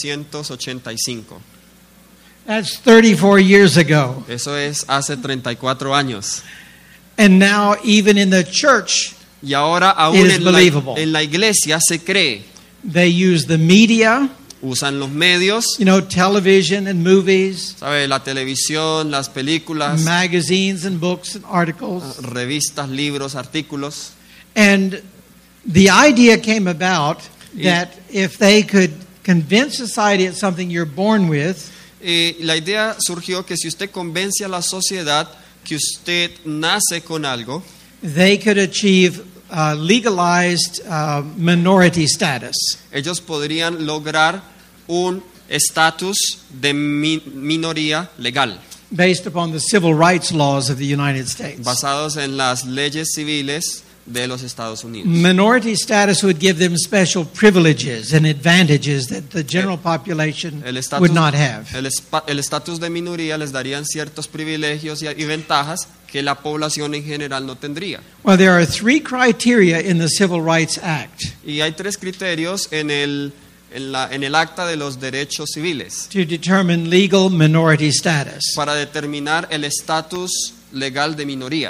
1985. That's 34 years ago. Eso es hace 34 años. And now, even in the church, Y ahora aún It is believable. en la iglesia se cree. they use the media, Usan los medios, television and movies, ¿sabe? La televisión, las películas, magazines and books and articles. revistas, libros, artículos. And the idea came about Yeah. that if they could convince society it's something you're born with, La idea surgió que si usted convence a la sociedad que usted nace con algo, they could achieve legalized minority status. ellos podrían lograr un estatus de minoría legal, Based upon the civil rights laws of the United States. basados en las leyes civiles de los Estados Unidos. Minority status would give them special privileges and advantages that the general population El would not have. el estatus de minoría les darían ciertos privilegios y ventajas que la población en general no tendría. Well, there are three criteria in the Civil Rights Act Y hay tres criterios en el Acta de los Derechos Civiles to determine legal minority status. para determinar el estatus legal de minoría.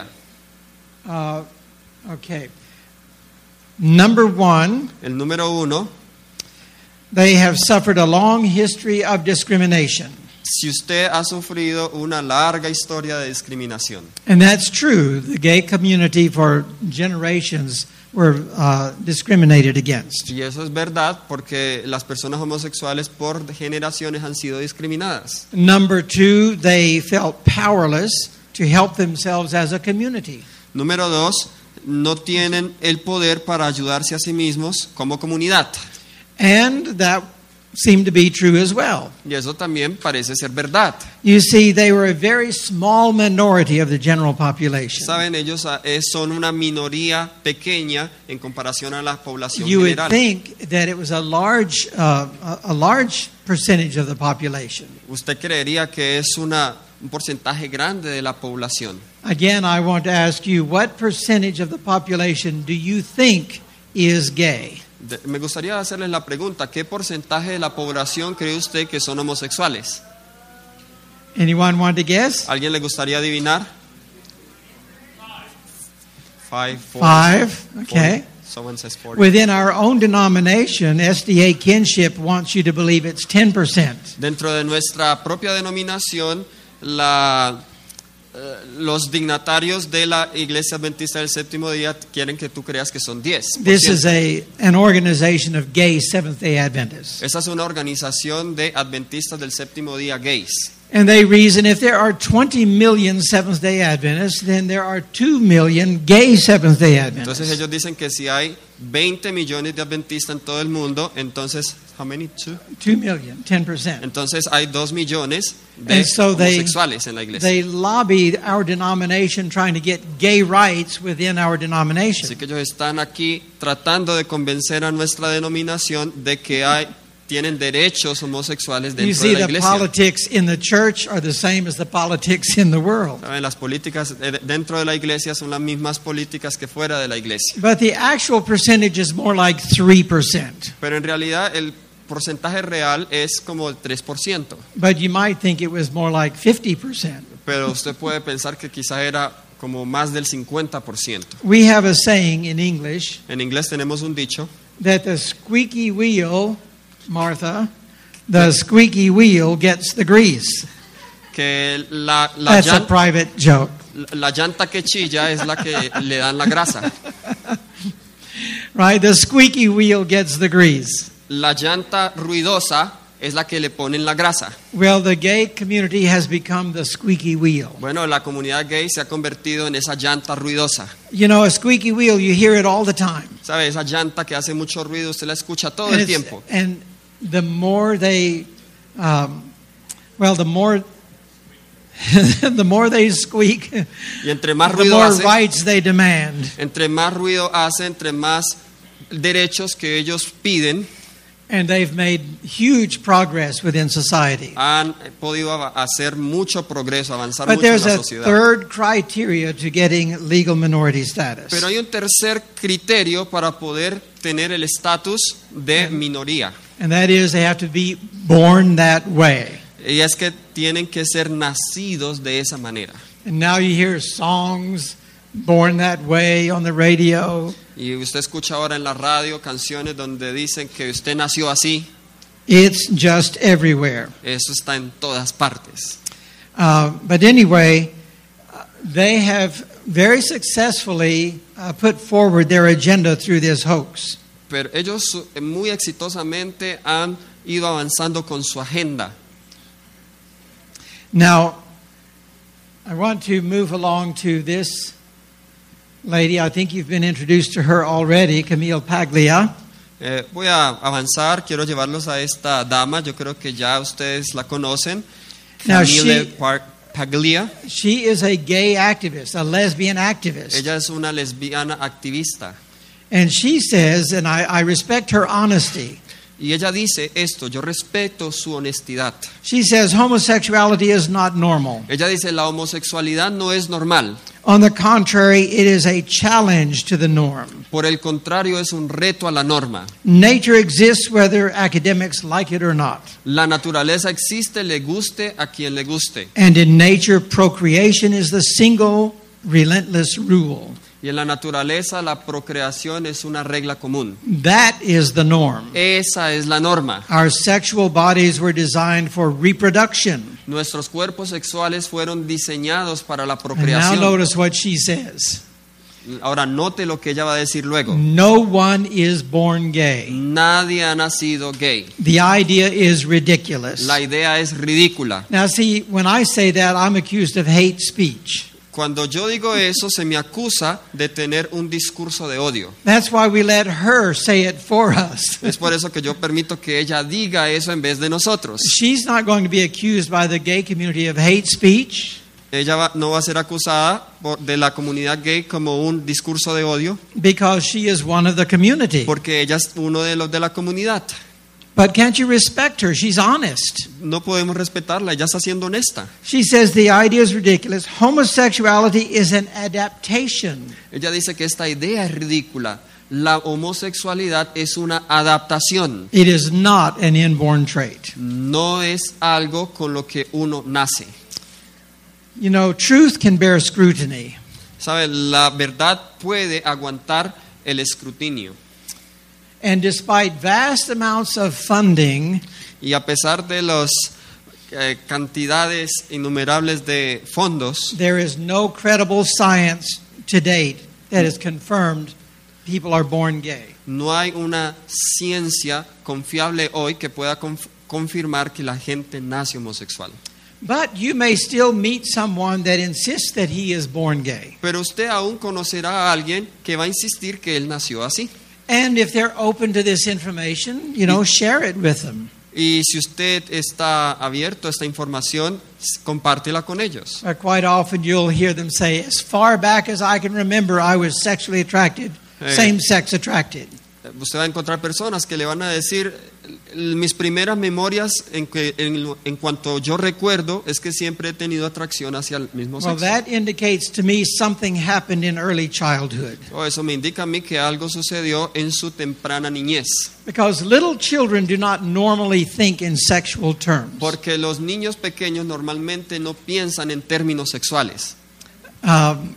Okay. Number one, El número uno, they have suffered a long history of discrimination. si usted ha sufrido una larga historia de discriminación. And that's true. The gay community for generations were discriminated against. Y eso es verdad porque las personas homosexuales por generaciones han sido discriminadas. Number two, they felt powerless to help themselves as a community. Número dos, no tienen el poder para ayudarse a sí mismos como comunidad. And that seemed to be true as well. Y eso también parece ser verdad. You see, they were a very small minority of the general population. Saben, ellos son una minoría pequeña en comparación a la población You would general. think that it was a large percentage of the population. Usted creería que es un porcentaje grande de la población. Again, I want to ask you, what percentage of the population do you think is gay? Me gustaría hacerles la pregunta, ¿qué porcentaje de la población cree usted que son homosexuales? Anyone want to guess? ¿Alguien le gustaría adivinar? 5, 4, 5. Okay. Someone says 40. Within our own denomination, SDA Kinship wants you to believe it's 10%. Dentro de nuestra propia denominación, los dignatarios de la Iglesia Adventista del Séptimo Día quieren que tú creas que son 10%. This is an organization of gay Seventh-day Adventists. Esa es una organización de adventistas del Séptimo Día gays. And they reason if there are 20 million Seventh-day Adventists, then there are 2 million gay Seventh-day Entonces Adventists. ellos dicen que si hay 20 millones de adventistas en todo el mundo, entonces, how many? 2? 2 million, 10%. Entonces hay 2 millones de And so homosexuales en la iglesia. they lobbied our denomination trying to get gay rights within our Así denomination. que ellos están aquí tratando de convencer a nuestra denominación de que tienen derechos homosexuales You dentro see, de la the iglesia. politics in the church are the same as the politics in the world. ¿Saben? Las políticas dentro de la iglesia son las mismas políticas que fuera de la iglesia. But the actual percentage is more like 3%. Pero en realidad el porcentaje real es como el 3%. But you might think it was more like 50%. Pero usted puede pensar que quizá era como más del 50%. We have a saying in English En inglés tenemos un dicho that the squeaky wheel, Martha, the squeaky wheel gets the grease. que la That's a private joke. llanta que chilla es la que le dan la grasa. Right? The squeaky wheel gets the grease. La llanta ruidosa es la que le ponen la grasa. Well, the gay community has become the squeaky wheel. Bueno, la comunidad gay se ha convertido en esa llanta ruidosa. You know, a squeaky wheel, you hear it all the time. ¿Sabe? Esa llanta que hace mucho ruido, usted la escucha todo And el it's- tiempo. And the more they, the more, the more they squeak, Y entre más the ruido more hace, rights they demand. entre más ruido hace, entre más derechos que ellos piden, And they've made huge progress within society. han podido hacer mucho progreso, avanzar But mucho en there's la a sociedad. third criteria to getting legal minority status. Pero hay un tercer criterio para poder tener el estatus de minoría. And that is they have to be born that way. Y es que tienen que ser nacidos de esa manera. And now you hear songs born that way on the radio. Y usted escucha ahora en la radio canciones donde dicen que usted nació así. It's just everywhere. Eso está en todas partes. But anyway, they have very successfully put forward their agenda through this hoax. Pero ellos muy exitosamente han ido avanzando con su agenda. Now, I want to move along to this lady. I think you've been introduced to her already, Camille Paglia. Voy a avanzar, quiero llevarlos a esta dama, yo creo que ya ustedes la conocen, Now, Camille she- Paglia. She is a gay activist, a lesbian activist. Ella es una lesbiana activista. And she says, and I respect her honesty, Y ella dice esto, yo respeto su honestidad. she says homosexuality is not normal. Ella dice, la homosexualidad no es normal. On the contrary, it is a challenge to the norm. Por el contrario, es un reto a la norma. Nature exists whether academics like it or not. La naturaleza existe, le guste a quien le guste. And in nature, procreation is the single relentless rule. Y en la naturaleza la procreación es una regla común. That is the norm. Esa es la norma. Our sexual bodies were designed for reproduction. Nuestros cuerpos sexuales fueron diseñados para la And now procreación. notice what she says. Ahora note lo que ella va a decir luego. No one is born gay. Nadie ha nacido gay. The idea is ridiculous. La idea es ridícula. Now see, when I say that, I'm accused of hate speech. Cuando yo digo eso, se me acusa de tener un discurso de odio. That's why we let her say it for us. Es por eso que yo permito que ella diga eso en vez de nosotros. She's not going to be accused by the gay community of hate speech Ella no va a ser acusada de la comunidad gay como un discurso de odio, because she is one of the community. porque ella es uno de los de la comunidad. But can't you respect her? She's honest. No podemos respetarla, ella está siendo honesta. She says the idea is ridiculous. Homosexuality is an adaptation. Ella dice que esta idea es ridícula. La homosexualidad es una adaptación, It is not an inborn trait. no es algo con lo que uno nace. You know, truth can bear scrutiny. ¿Sabe? La verdad puede aguantar el escrutinio. And despite vast amounts of funding, Y a pesar de las cantidades innumerables de fondos, there is no credible science to date that has confirmed people are born gay. no hay una ciencia confiable hoy que pueda confirmar que la gente nace homosexual. But you may still meet someone that insists that he is born gay. Pero usted aún conocerá a alguien que va a insistir que él nació así. And if they're open to this information, share it with them. Y si usted está abierto a esta información, compártela con ellos. Quite often you'll hear them say, as far back as I can remember, I was sexually attracted, same-sex attracted. Usted va a encontrar personas que le van a decir, mis primeras memorias en cuanto yo recuerdo es que siempre he tenido atracción hacia el mismo Well, sexo. that indicates to me something happened in early childhood. Eso me indica a mí que algo sucedió en su temprana niñez. Because little children do not normally think in sexual terms. Porque los niños pequeños normalmente no piensan en términos sexuales. I'll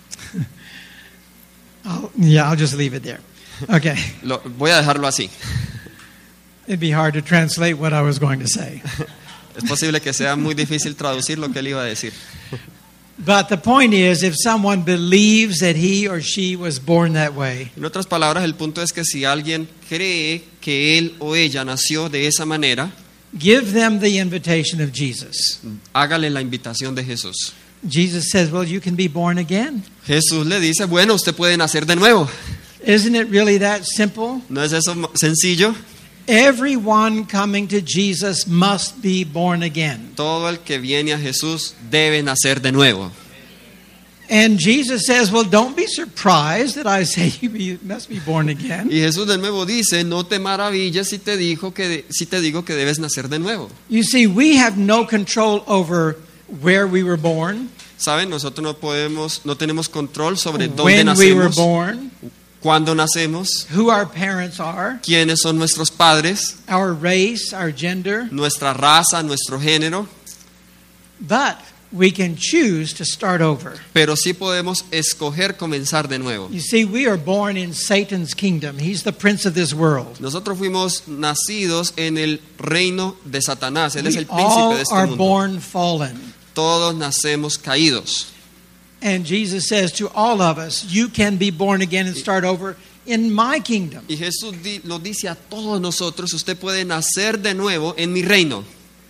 just leave it there. Okay. Voy a dejarlo así. It'd be hard to translate what I was going to say. Es posible que sea muy difícil traducir lo que él iba a decir. But the point is, if someone believes that he or she was born that way, En otras palabras, el punto es que si alguien cree que él o ella nació de esa manera, give them the invitation of Jesus. hágale la invitación de Jesús. Jesus says, well, you can be born again. Jesús le dice, bueno, usted puede nacer de nuevo. Isn't it really that simple? ¿No es eso sencillo? Everyone coming to Jesus must be born again. Todo el que viene a Jesús debe nacer de nuevo. And Jesus says, well, don't be surprised that I say you must be born again. Y Jesús de nuevo dice, no te maravilles si te digo que debes nacer de nuevo. You see, we have no control over where we were born, ¿Saben? Nosotros no tenemos control sobre dónde when we were nacemos, born, cuándo nacemos, who our parents are, quiénes son nuestros padres, our race, our gender, nuestra raza, nuestro género, but we can choose to start over. pero sí podemos escoger comenzar de nuevo. You see, we are born in Satan's kingdom. He's the prince of this world. Nosotros fuimos nacidos en el reino de Satanás. Él es We el príncipe all de este are mundo. born fallen. Todos nacemos caídos. And Jesus says to all of us, you can be born again and start over in my kingdom. Y Jesús lo dice a todos nosotros, usted puede nacer de nuevo en mi reino.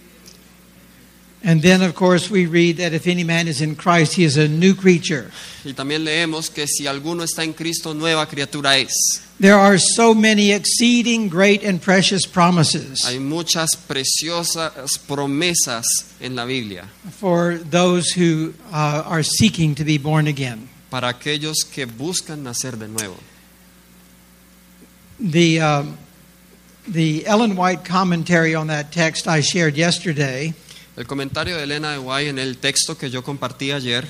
And then, of course, we read that if any man is in Christ, he is a new creature. Y también leemos que si alguno está en Cristo, nueva criatura es. There are so many exceeding great and precious promises Hay muchas preciosas promesas en la Biblia for those who are seeking to be born again. para aquellos que buscan nacer de nuevo. The Ellen White commentary on that text I shared yesterday, El comentario de Elena de White en el texto que yo compartí ayer,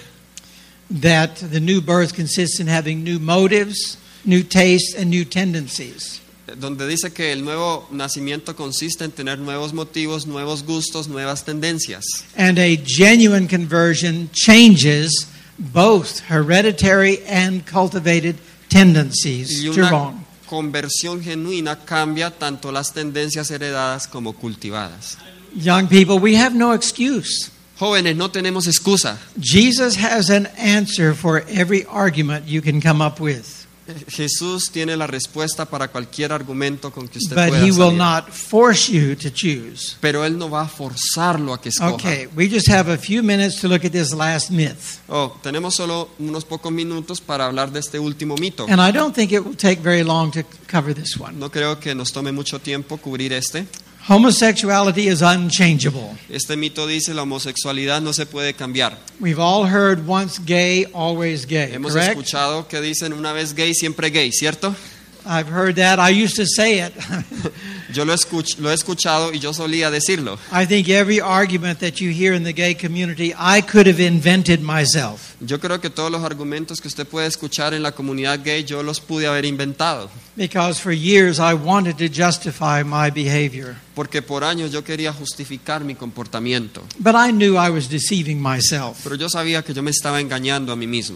that the new birth consists in having new motives, new tastes, and new tendencies. donde dice que el nuevo nacimiento consiste en tener nuevos motivos, nuevos gustos, nuevas tendencias. And a genuine conversion changes both hereditary and cultivated tendencies Y to una wrong. conversión genuina cambia tanto las tendencias heredadas como cultivadas. Young people, we have no excuse. Jóvenes, no tenemos excusa. Jesus has an answer for every argument you can come up with. Jesús tiene la respuesta para cualquier argumento con que usted But pueda he will salir. not force you to choose. Pero Él no va a forzarlo a que escoja. Okay, we just have a few minutes to look at this last myth. Tenemos solo unos pocos minutos para hablar de este último mito. And I don't think it will take very long to cover this one. No creo que nos tome mucho tiempo cubrir este. Homosexuality is unchangeable. Este mito dice la homosexualidad no se puede cambiar. We've all heard once gay, always gay, Hemos correct? escuchado que dicen una vez gay, siempre gay, ¿cierto? I've heard that. I used to say it. Yo lo he escuchado y yo solía decirlo. I think every argument that you hear in the gay community, I could have invented myself. Yo creo que todos los argumentos que usted puede escuchar en la comunidad gay yo los pude haber inventado. Because for years I wanted to justify my behavior. Porque por años yo quería justificar mi comportamiento. But I knew I was deceiving myself. Pero yo sabía que yo me estaba engañando a mí mismo.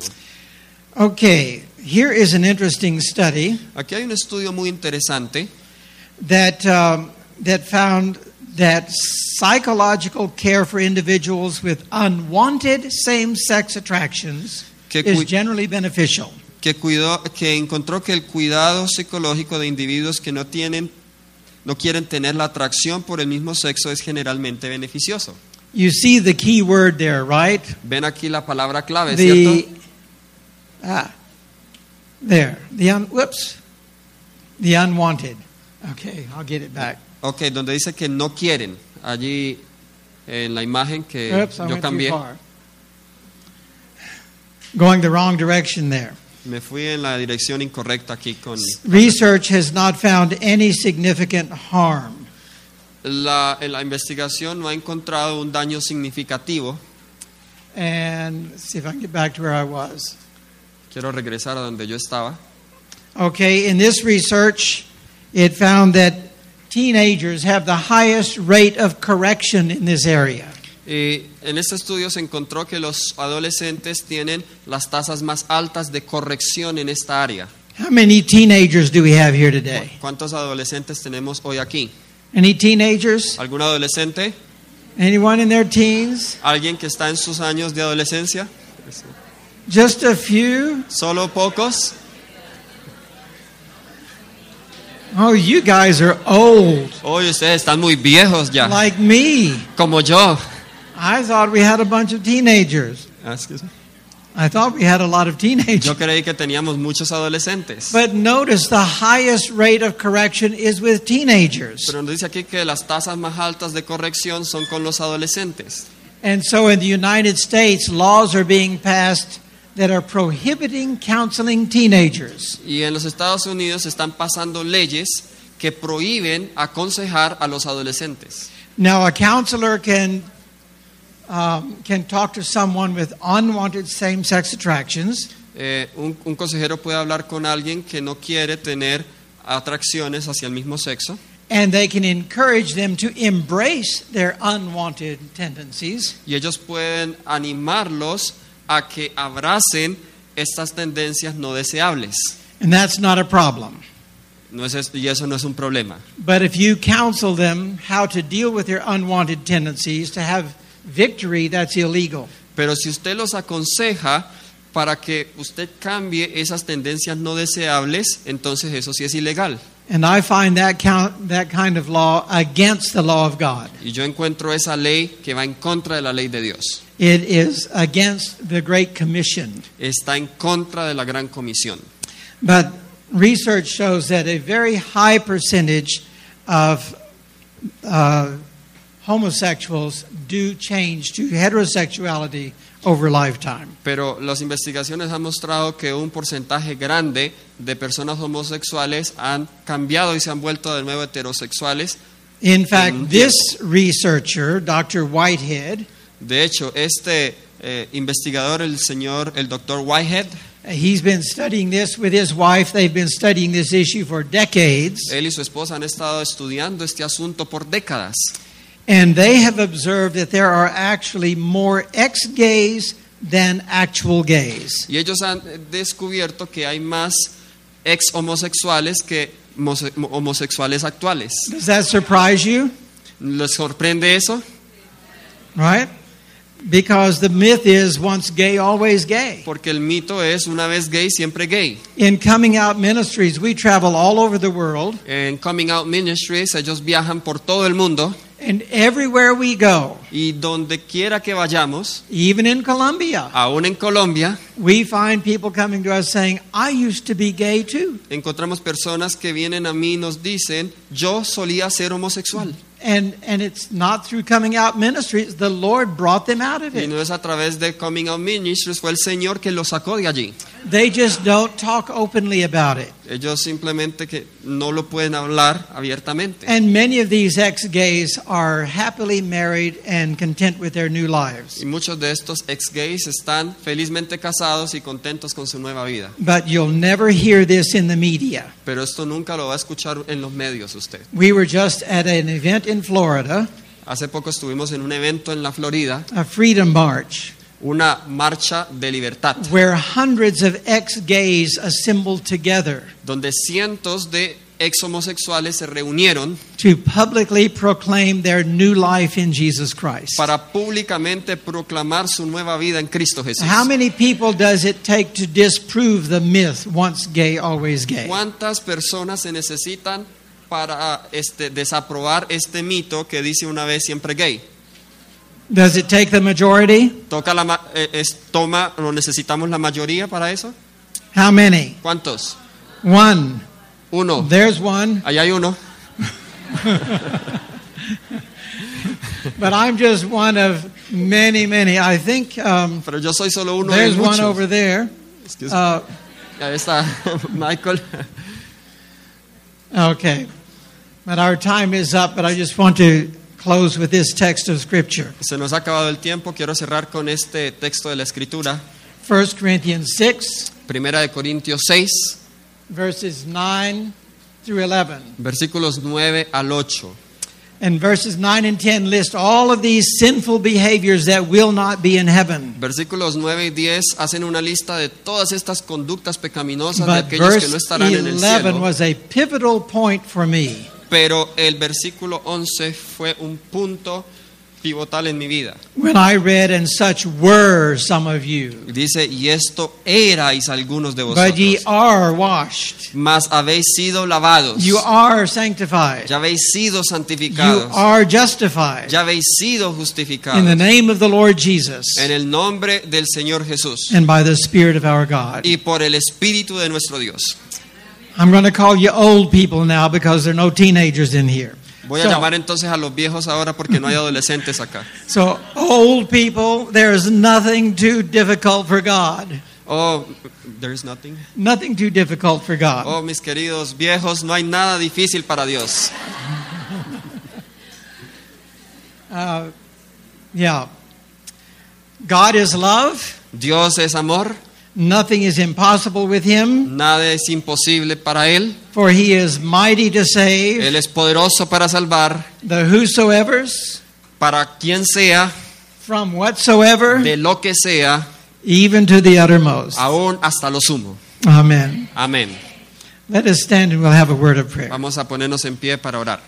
Okay, here is an interesting study Aquí hay un estudio muy interesante that found that psychological care for individuals with unwanted same-sex attractions Que is generally beneficial. que encontró que el cuidado psicológico de individuos que no quieren tener la atracción por el mismo sexo es generalmente beneficioso. You see the key word there, right? Ven aquí la palabra clave, The ¿cierto? there. The unwanted. Okay, I'll get it back. Ok, donde dice que no quieren. Allí en la imagen que Oops, I yo went too cambié. far. Going the wrong direction there. Me fui en la dirección incorrecta aquí con... Research has not found any significant harm La investigación no ha encontrado un daño significativo. and let's see if I can get back to where I was. Quiero regresar a donde yo estaba. Okay, in this research, it found that teenagers have the highest rate of correction in this area. Y en este estudio se encontró que los adolescentes tienen las tasas más altas de corrección en esta área. How many teenagers do we have here today? ¿Cuántos adolescentes tenemos hoy aquí? Any teenagers? ¿Algún adolescente? Anyone in their teens? ¿Alguien que está en sus años de adolescencia? Just a few? ¿Solo pocos? Oh, you guys are old, Hoy ustedes están muy viejos ya, like me. como yo. I thought we had a bunch of teenagers. I thought we had a lot of teenagers. Yo creí que teníamos muchos adolescentes. But notice the highest rate of correction is with teenagers. Pero nos dice aquí que las tasas más altas de corrección son con los adolescentes. And so in the United States, laws are being passed that are prohibiting counseling teenagers. Y en los Estados Unidos están pasando leyes que prohíben aconsejar a los adolescentes. Now, a counselor can talk to someone with unwanted same-sex attractions, Un consejero puede hablar con alguien que no quiere tener atracciones hacia el mismo sexo and they can encourage them to embrace their unwanted tendencies. y ellos pueden animarlos a que abracen estas tendencias no deseables. And that's not a problem. Y eso no es un problema. But if you counsel them how to deal with their unwanted tendencies to have victory, that's illegal. Pero si usted los aconseja para que usted cambie esas tendencias no deseables, entonces eso sí es ilegal. And I find that kind of law against the law of God. Y yo encuentro esa ley que va en contra de la ley de Dios. It is against the Great Commission. Está en contra de la Gran Comisión. But research shows that a very high percentage of homosexuals do change to heterosexuality over lifetime. Pero las investigaciones han mostrado que un porcentaje grande de personas homosexuales han cambiado y se han vuelto de nuevo heterosexuales. In fact, this researcher, Dr. Whitehead, De hecho, este investigador, el doctor Whitehead, he's been studying this with his wife. They've been studying this issue for decades. él y su esposa han estado estudiando este asunto por décadas. And they have observed that there are actually more ex-gays than actual gays. Y ellos han descubierto que hay más ex homosexuales que homosexuales actuales. Does that surprise you? ¿Les sorprende eso? Right? Because the myth is once gay, always gay. Porque el mito es una vez gay, siempre gay. In Coming Out Ministries, we travel all over the world, En Coming Out Ministries, ellos viajan por todo el mundo and everywhere we go, y donde quiera que vayamos, even in Colombia, aún en Colombia, we find people coming to us saying, I used to be gay too. encontramos personas que vienen a mí y nos dicen, yo solía ser homosexual. And it's not through Coming Out Ministries. The Lord brought them out of Y it. no es a través de Coming Out Ministries, fue el Señor que los sacó de allí. They just don't talk openly about it. Ellos simplemente que no lo pueden hablar abiertamente. And many of these ex-gays are happily married and content with their new lives. Y muchos de estos ex-gays están felizmente casados y contentos con su nueva vida. But you'll never hear this in the media. Pero esto nunca lo va a escuchar en los medios usted. We were just at an event in Florida, Hace poco estuvimos en un evento en la Florida, a Freedom March, una marcha de libertad, where hundreds of ex-gays assembled together donde cientos de ex homosexuales se reunieron to publicly proclaim their new life in Jesus Christ. para públicamente proclamar su nueva vida en Cristo Jesús. How many people does it take to disprove the myth, once gay, always gay? ¿Cuántas personas se necesitan para desaprobar este mito que dice una vez siempre gay? Does it take the majority? Toma, ¿no necesitamos la mayoría para eso? How many? ¿Cuántos? One. Uno. There's one. Ahí hay uno. But I'm just one of many, many. I think Pero yo soy solo uno de there's one muchos. over there. Excuse me. Ahí está Michael. Okay. But our time is up, but I just want to close with this text of Scripture. Se nos ha acabado el tiempo. Quiero cerrar con este texto de la Escritura. 1 Corinthians 6, Primera de Corintios 6, verses 9 through 11. versículos 9 al 8. And verses 9 and 10 list all of these sinful behaviors that will not be in heaven. Versículos 9 y 10 hacen una lista de todas estas conductas pecaminosas de But aquellos que verse no estarán en el 11 cielo. was a pivotal point for me. Pero el versículo 11 fue un punto pivotal en mi vida. When I read, and such were some of you, Dice, y esto erais algunos de but ye vosotros, are washed, mas habéis sido lavados, you are sanctified, ya habéis sido you santificados, are justified ya habéis sido in the justificados name of the Lord Jesus en el nombre del Señor Jesús and by the Spirit of our God. y por el Espíritu de nuestro Dios. I'm going to call you old people now because there are no teenagers in here. Voy a llamar entonces a los viejos ahora porque no hay adolescentes acá. So, old people, there's nothing too difficult for God. Oh, there is nothing. Nothing too difficult for God. Oh, mis queridos viejos, no hay nada difícil para Dios. Yeah. God is love. Dios es amor, Nothing is impossible with Him, nada es imposible para Él. for He is mighty to save Él es poderoso para salvar, the whosoever's para quien sea, from whatsoever, de lo que sea, even to the uttermost. aún hasta lo sumo. Amen. Amén. Let us stand and we'll have a word of prayer. Vamos a ponernos en pie para orar.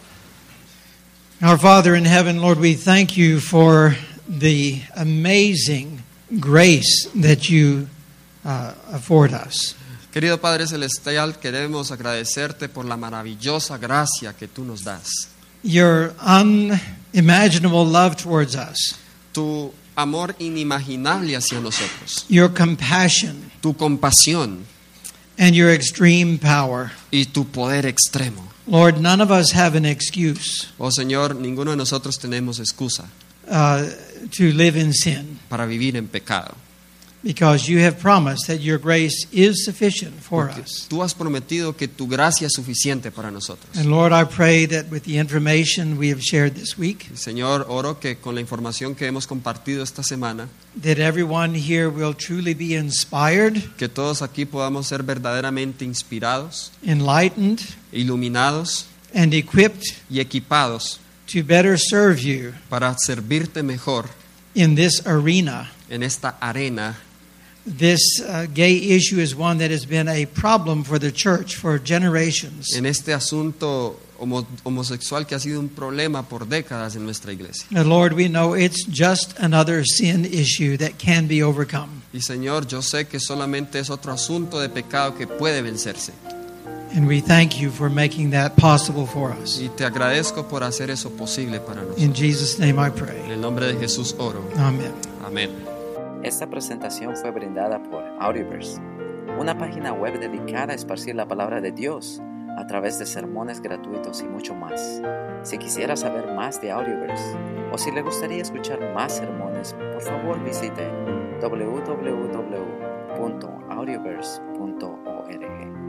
Our Father in heaven, Lord, we thank you for the amazing grace that you afford us. Querido Padre Celestial, queremos agradecerte por la maravillosa gracia que tú nos das. Your unimaginable love towards us, Tu amor inimaginable hacia nosotros, your compassion, tu compasión and your extreme power. y tu poder extremo. Lord, none of us have an excuse Oh Señor, ninguno de nosotros tenemos excusa to live in sin, para vivir en pecado. because you have promised that your grace is sufficient for Porque us. tú has prometido que tu gracia es suficiente para nosotros. And Lord, I pray that with the information we have shared this week, Señor, oro que con la información que hemos compartido esta semana, that everyone here will truly be inspired, que todos aquí podamos ser verdaderamente inspirados, enlightened, iluminados and equipped y equipados to better serve you para servirte mejor in this arena. en esta arena. This gay issue is one that has been a problem for the church for generations. En este asunto homosexual que ha sido un problema por décadas en nuestra iglesia. And Lord, we know it's just another sin issue that can be overcome. Y Señor, yo sé que solamente es otro asunto de pecado que puede vencerse. And we thank you for making that possible for us. Y te agradezco por hacer eso posible para nosotros. In Jesus' name I En pray. el nombre de Jesús oro. Amen. Amén. Esta presentación fue brindada por Audioverse, una página web dedicada a esparcir la palabra de Dios a través de sermones gratuitos y mucho más. Si quisiera saber más de Audioverse o si le gustaría escuchar más sermones, por favor visite www.audioverse.org.